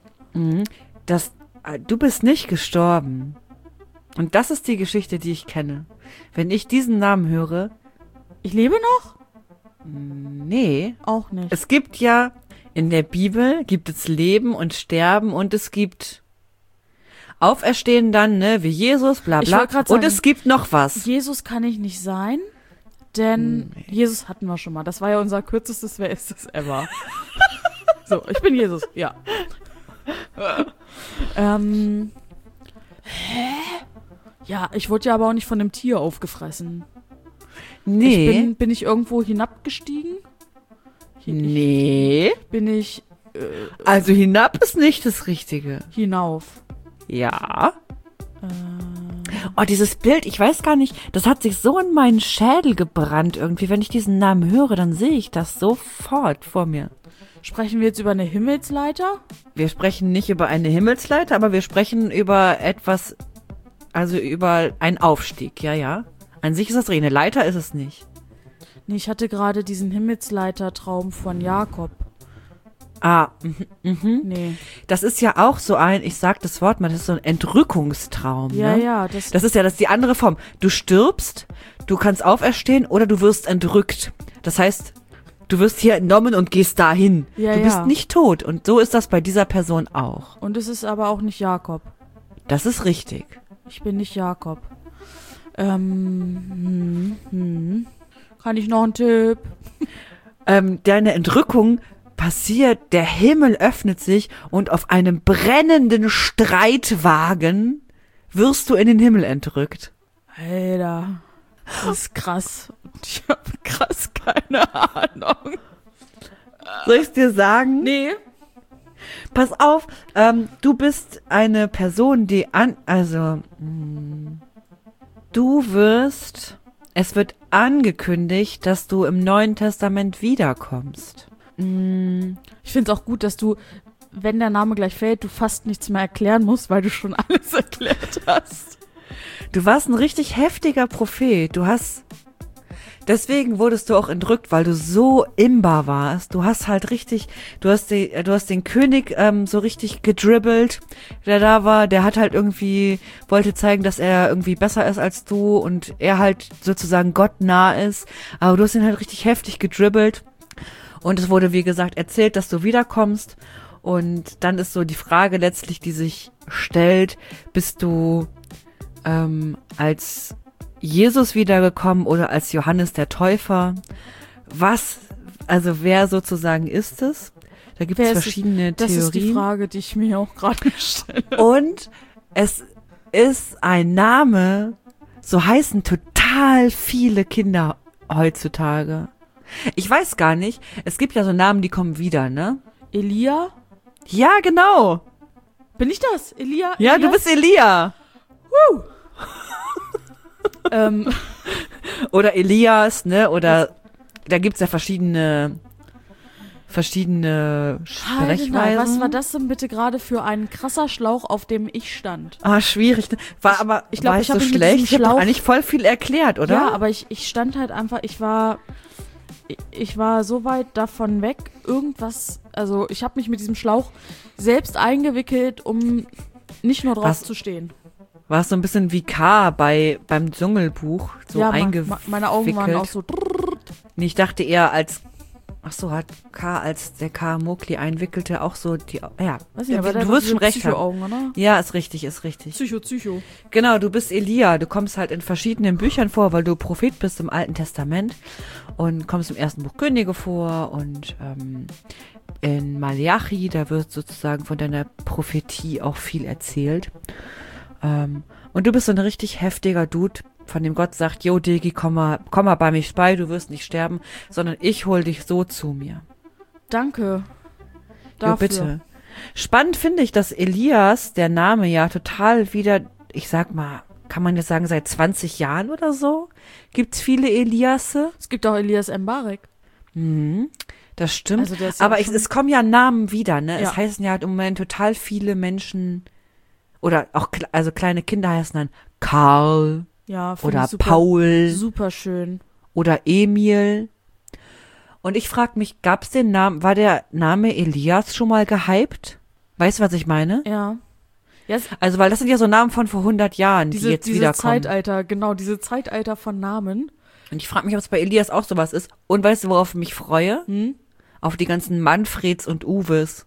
Du bist nicht gestorben. Und das ist die Geschichte, die ich kenne. Wenn ich diesen Namen höre, Ich lebe noch? nee. Auch nicht. Es gibt ja, in der Bibel gibt es Leben und Sterben und es gibt Auferstehen dann, ne, wie Jesus, bla Ich bla. wollt grad Und sagen, es gibt noch was. Jesus kann ich nicht sein, denn Jesus hatten wir schon mal. Das war ja unser kürzestes Wer ist es ever. So, ich bin Jesus, ja. Ja, ich wurde ja aber auch nicht von einem Tier aufgefressen. Nee. Bin ich irgendwo hinabgestiegen? Nee. Bin ich Also hinab ist nicht das Richtige. hinauf? Ja. Oh, dieses Bild, ich weiß gar nicht, das hat sich so in meinen Schädel gebrannt irgendwie. Wenn ich diesen Namen höre, dann sehe ich das sofort vor mir. Sprechen wir jetzt über eine Himmelsleiter? Wir sprechen nicht über eine Himmelsleiter, aber wir sprechen über etwas, also über einen Aufstieg, ja, ja. An sich ist das eine Leiter, ist es nicht. Nee, ich hatte gerade diesen Himmelsleiter-Traum von Jakob. Ah, Nee. das ist ja auch so ein, ich sag das Wort mal, das ist so ein Entrückungstraum, Ja, ne? ja, Das ist ja die andere Form. Du stirbst, du kannst auferstehen oder du wirst entrückt. Das heißt, Du wirst hier entnommen und gehst dahin. Ja, du bist ja. nicht tot. Und so ist das bei dieser Person auch. Und es ist aber auch nicht Jakob. Das ist richtig. Ich bin nicht Jakob. Kann ich noch einen Tipp? Deine Entrückung passiert, der Himmel öffnet sich und auf einem brennenden Streitwagen wirst du in den Himmel entrückt. Alter, das ist krass. Ich habe krass keine Ahnung. Soll ich dir sagen? Nee. Pass auf, du bist eine Person, es wird angekündigt, dass du im Neuen Testament wiederkommst. Ich finde es auch gut, dass du, wenn der Name gleich fällt, du fast nichts mehr erklären musst, weil du schon alles erklärt hast. Du warst ein richtig heftiger Prophet. Deswegen wurdest du auch entrückt, weil du so imbar warst. Du hast den König so richtig gedribbelt, der da war. Der hat halt wollte zeigen, dass er irgendwie besser ist als du und er halt sozusagen Gott nah ist. Aber du hast ihn halt richtig heftig gedribbelt. Und es wurde, wie gesagt, erzählt, dass du wiederkommst. Und dann ist so die Frage letztlich, die sich stellt, bist du als Jesus wiedergekommen oder als Johannes der Täufer? Wer sozusagen ist es? Da gibt es verschiedene Theorien. Das ist die Frage, die ich mir auch gerade stelle. Und es ist ein Name, so heißen total viele Kinder heutzutage. Ich weiß gar nicht, es gibt ja so Namen, die kommen wieder, ne? Elia? Ja, genau. Bin ich das? Elia? Ja, Elias? du bist Elia. Oder Elias, ne? Oder da gibt's ja verschiedene Sprechweisen. Was war das denn bitte gerade für ein krasser Schlauch, auf dem ich stand? Schwierig. Ich glaube, ich habe so mit schlecht. diesem Ich habe Schlauch eigentlich voll viel erklärt, oder? Ja, aber ich stand halt einfach, ich war so weit davon weg, also ich habe mich mit diesem Schlauch selbst eingewickelt, um nicht nur drauf zu stehen. War es so ein bisschen wie K beim Dschungelbuch, so eingewickelt? Meine Augen waren auch so. Nee, ich dachte eher hat K als der K Mowgli einwickelte auch so die, ja. Weiß nicht, aber du wirst schon recht Psycho-Augen, oder? Ja, ist richtig. Psycho. Genau, du bist Elia. Du kommst halt in verschiedenen Büchern vor, weil du Prophet bist im Alten Testament und kommst im ersten Buch Könige vor und in Malachi, da wird sozusagen von deiner Prophetie auch viel erzählt. Und du bist so ein richtig heftiger Dude, von dem Gott sagt, Jo, Digi, komm mal bei mich bei, du wirst nicht sterben, sondern ich hol dich so zu mir. Danke. Jo, bitte. Spannend finde ich, dass Elias, der Name ja total wieder, ich sag mal, kann man jetzt sagen, seit 20 Jahren oder so, gibt's viele Eliasse. Es gibt auch Elias Mbarek. Das stimmt. Also ja, aber es kommen ja Namen wieder, ne? Ja. Es heißen ja halt im Moment total viele Menschen, oder auch kleine Kinder heißen dann Karl. Ja, oder super, Paul. Super schön. Oder Emil. Und ich frage mich, war der Name Elias schon mal gehypt? Weißt du, was ich meine? Ja. Also, weil das sind ja so Namen von vor 100 Jahren, die jetzt wiederkommen. Diese Zeitalter von Namen. Und ich frage mich, ob es bei Elias auch sowas ist. Und weißt du, worauf ich mich freue? Auf die ganzen Manfreds und Uwes.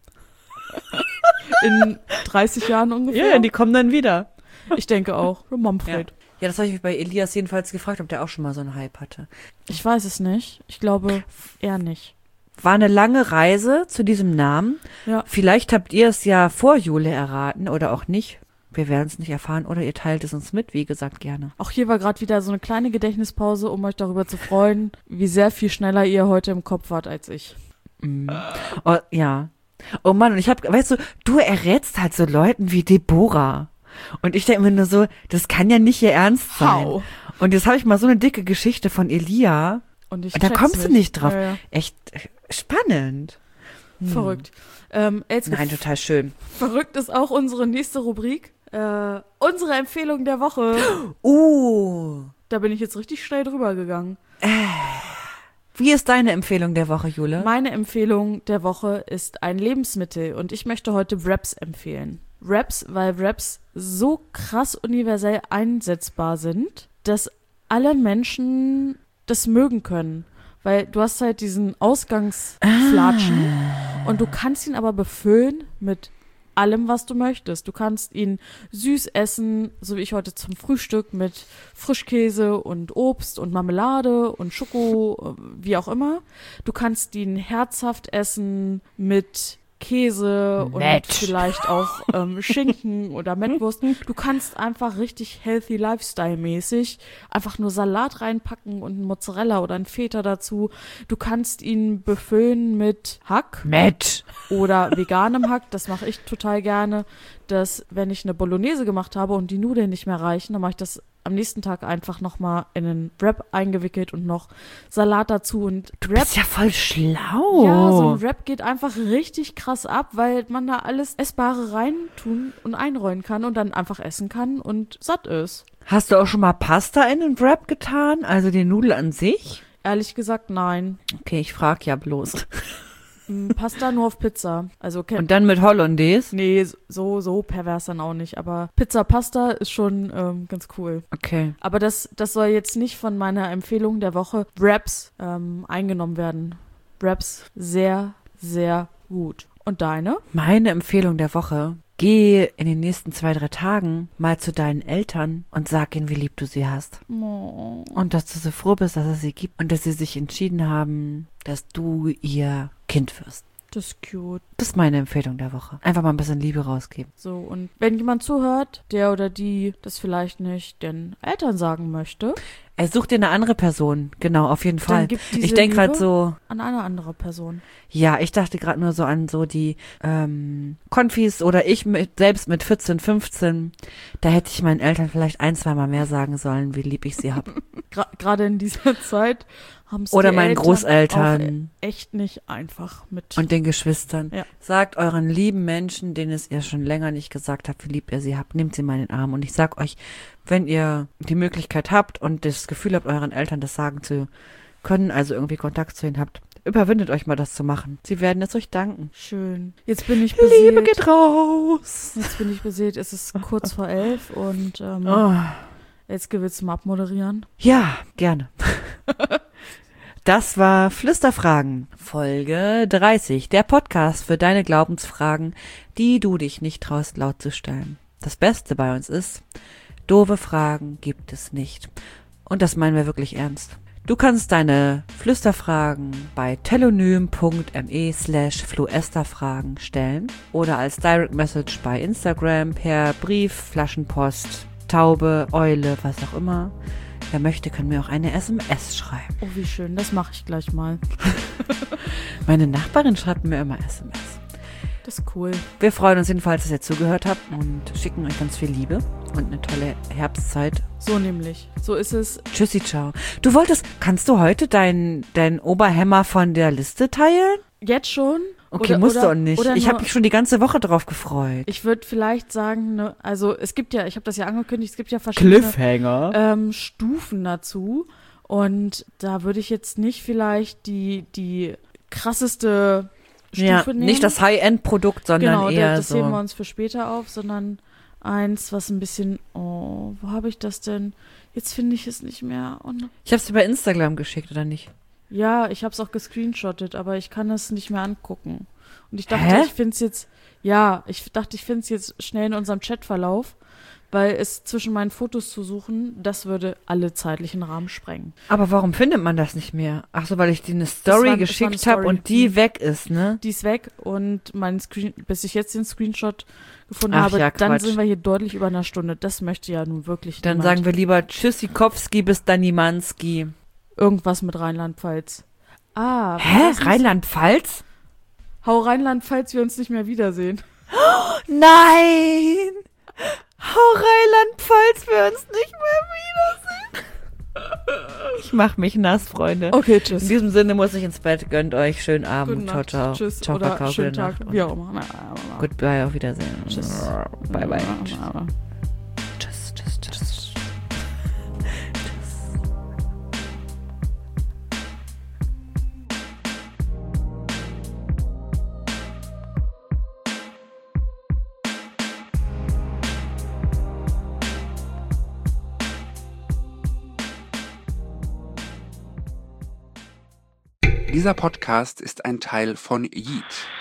In 30 Jahren ungefähr? Ja, die kommen dann wieder. Ich denke auch. Manfred. Ja, das habe ich mich bei Elias jedenfalls gefragt, ob der auch schon mal so einen Hype hatte. Ich weiß es nicht. Ich glaube eher nicht. War eine lange Reise zu diesem Namen. Ja. Vielleicht habt ihr es ja vor Jule erraten oder auch nicht. Wir werden es nicht erfahren oder ihr teilt es uns mit, wie gesagt, gerne. Auch hier war gerade wieder so eine kleine Gedächtnispause, um euch darüber zu freuen, wie sehr viel schneller ihr heute im Kopf wart als ich. Oh, ja. Oh Mann, und weißt du errätst halt so Leuten wie Deborah. Und ich denke mir nur so, das kann ja nicht ihr Ernst sein. How? Und jetzt habe ich mal so eine dicke Geschichte von Elia. Und da kommst du nicht drauf. Ja. Echt spannend. Verrückt. Elske, nein, total schön. Verrückt ist auch unsere nächste Rubrik. Unsere Empfehlung der Woche. Da bin ich jetzt richtig schnell drüber gegangen. Wie ist deine Empfehlung der Woche, Jule? Meine Empfehlung der Woche ist ein Lebensmittel und ich möchte heute Wraps empfehlen. Weil Wraps so krass universell einsetzbar sind, dass alle Menschen das mögen können. weil du hast halt diesen Ausgangsflatschen und du kannst ihn aber befüllen mit allem, was du möchtest. Du kannst ihn süß essen, so wie ich heute zum Frühstück mit Frischkäse und Obst und Marmelade und Schoko, wie auch immer. Du kannst ihn herzhaft essen mit Käse und Nett. vielleicht auch Schinken oder Mettwurst. Du kannst einfach richtig healthy Lifestyle-mäßig einfach nur Salat reinpacken und einen Mozzarella oder einen Feta dazu. Du kannst ihn befüllen mit Hack Matt. oder veganem Hack. Das mache ich total gerne, dass wenn ich eine Bolognese gemacht habe und die Nudeln nicht mehr reichen, dann mache ich das am nächsten Tag einfach nochmal in einen Wrap eingewickelt und noch Salat dazu. Und Du Wrap, bist ja voll schlau. ja, so ein Wrap geht einfach richtig krass ab, weil man da alles Essbare reintun und einrollen kann und dann einfach essen kann und satt ist. Hast du auch schon mal Pasta in den Wrap getan? Also die Nudel an sich? Ehrlich gesagt, nein. Okay, ich frag ja bloß. Pasta nur auf Pizza. Also Und dann mit Hollandaise? nee, so pervers dann auch nicht. Aber Pizza Pasta ist schon ganz cool. Okay. Aber das soll jetzt nicht von meiner Empfehlung der Woche Wraps eingenommen werden. Wraps sehr, sehr gut. Und deine? Meine Empfehlung der Woche: Geh in den nächsten 2-3 Tagen mal zu deinen Eltern und sag ihnen, wie lieb du sie hast. Oh. Und dass du so froh bist, dass es sie gibt. Und dass sie sich entschieden haben, dass du ihr Kind wirst. Das ist cute. Das ist meine Empfehlung der Woche. Einfach mal ein bisschen Liebe rausgeben. So, und wenn jemand zuhört, der oder die das vielleicht nicht den Eltern sagen möchte, Such dir eine andere Person. Genau, auf jeden Fall. dann gibt diese Ich denke gerade Liebe so, an eine andere Person. ja, ich dachte gerade nur so an so die Konfis oder ich selbst mit 14, 15. Da hätte ich meinen Eltern vielleicht 1-2 Mal mehr sagen sollen, wie lieb ich sie habe. Gerade in dieser Zeit haben es Oder die meinen Eltern Großeltern. auch echt nicht einfach mit. Und den Geschwistern. Ja. Sagt euren lieben Menschen, denen es ihr schon länger nicht gesagt habt, wie lieb ihr sie habt, nehmt sie mal in den Arm. Und ich sag euch, wenn ihr die Möglichkeit habt und das Gefühl habt, euren Eltern das sagen zu können, also irgendwie Kontakt zu ihnen habt, überwindet euch mal, das zu machen. Sie werden es euch danken. Schön. Jetzt bin ich beseelt. Liebe geht raus. Jetzt bin ich beseelt. Es ist kurz vor 11 und Oh. jetzt willst du mal abmoderieren. Ja, gerne. Das war Flüsterfragen, Folge 30, der Podcast für deine Glaubensfragen, die du dich nicht traust, laut zu stellen. Das Beste bei uns ist, doofe Fragen gibt es nicht. Und das meinen wir wirklich ernst. Du kannst deine Flüsterfragen bei telonym.me/fluesterfragen stellen oder als Direct Message bei Instagram, per Brief, Flaschenpost, Taube, Eule, was auch immer. Wer möchte, kann mir auch eine SMS schreiben. Oh, wie schön. Das mache ich gleich mal. Meine Nachbarin schreibt mir immer SMS. Das ist cool. Wir freuen uns jedenfalls, dass ihr zugehört habt und schicken euch ganz viel Liebe und eine tolle Herbstzeit. So nämlich. So ist es. Tschüssi, ciao. Kannst du heute dein Oberhammer von der Liste teilen? Jetzt schon? Okay, musst du auch nicht. oder Ich nur- habe mich schon die ganze Woche drauf gefreut. Ich würde vielleicht sagen, ne, also es gibt ja, ich habe das ja angekündigt, es gibt ja verschiedene Cliffhanger. Stufen dazu. Und da würde ich jetzt nicht vielleicht die krasseste Stufe Ja, nehmen. nicht das High-End-Produkt, sondern genau, eher das heben wir so. uns für später auf, sondern eins, was ein bisschen, wo habe ich das denn? Jetzt finde ich es nicht mehr. Und Ich habe es dir bei Instagram geschickt, oder nicht? ja, ich habe es auch gescreenshottet, aber ich kann es nicht mehr angucken. Und ich dachte, Hä? ich finde es jetzt schnell in unserem Chatverlauf, weil es zwischen meinen Fotos zu suchen, das würde alle zeitlichen Rahmen sprengen. Aber warum findet man das nicht mehr? Ach so, weil ich dir eine Story war eine geschickt Story. habe und die weg ist, ne? Die ist weg und bis ich jetzt den Screenshot gefunden Ach habe, ja, dann Quatsch. sind wir hier deutlich über einer Stunde. Das möchte ja nun wirklich Dann niemand. sagen wir lieber Tschüssikowski bis Danimanski. Irgendwas mit Rheinland-Pfalz. Ah, Hä? was ist das? Rheinland-Pfalz? Hau Rheinland-Pfalz, wir uns nicht mehr wiedersehen. Nein! Hau Rheinland-Pfalz, wir uns nicht mehr wiedersehen. Ich mach mich nass, Freunde. Okay, In tschüss. diesem Sinne muss ich ins Bett. Gönnt euch schönen Abend. Gute Ciao, Nacht. ciao. Tschüss. Ciao, Oder Kakao, schönen gute Tag. Nacht. Wie auch immer. Goodbye, auf Wiedersehen. Tschüss. Bye, bye. Tschüss. Dieser Podcast ist ein Teil von Yeet.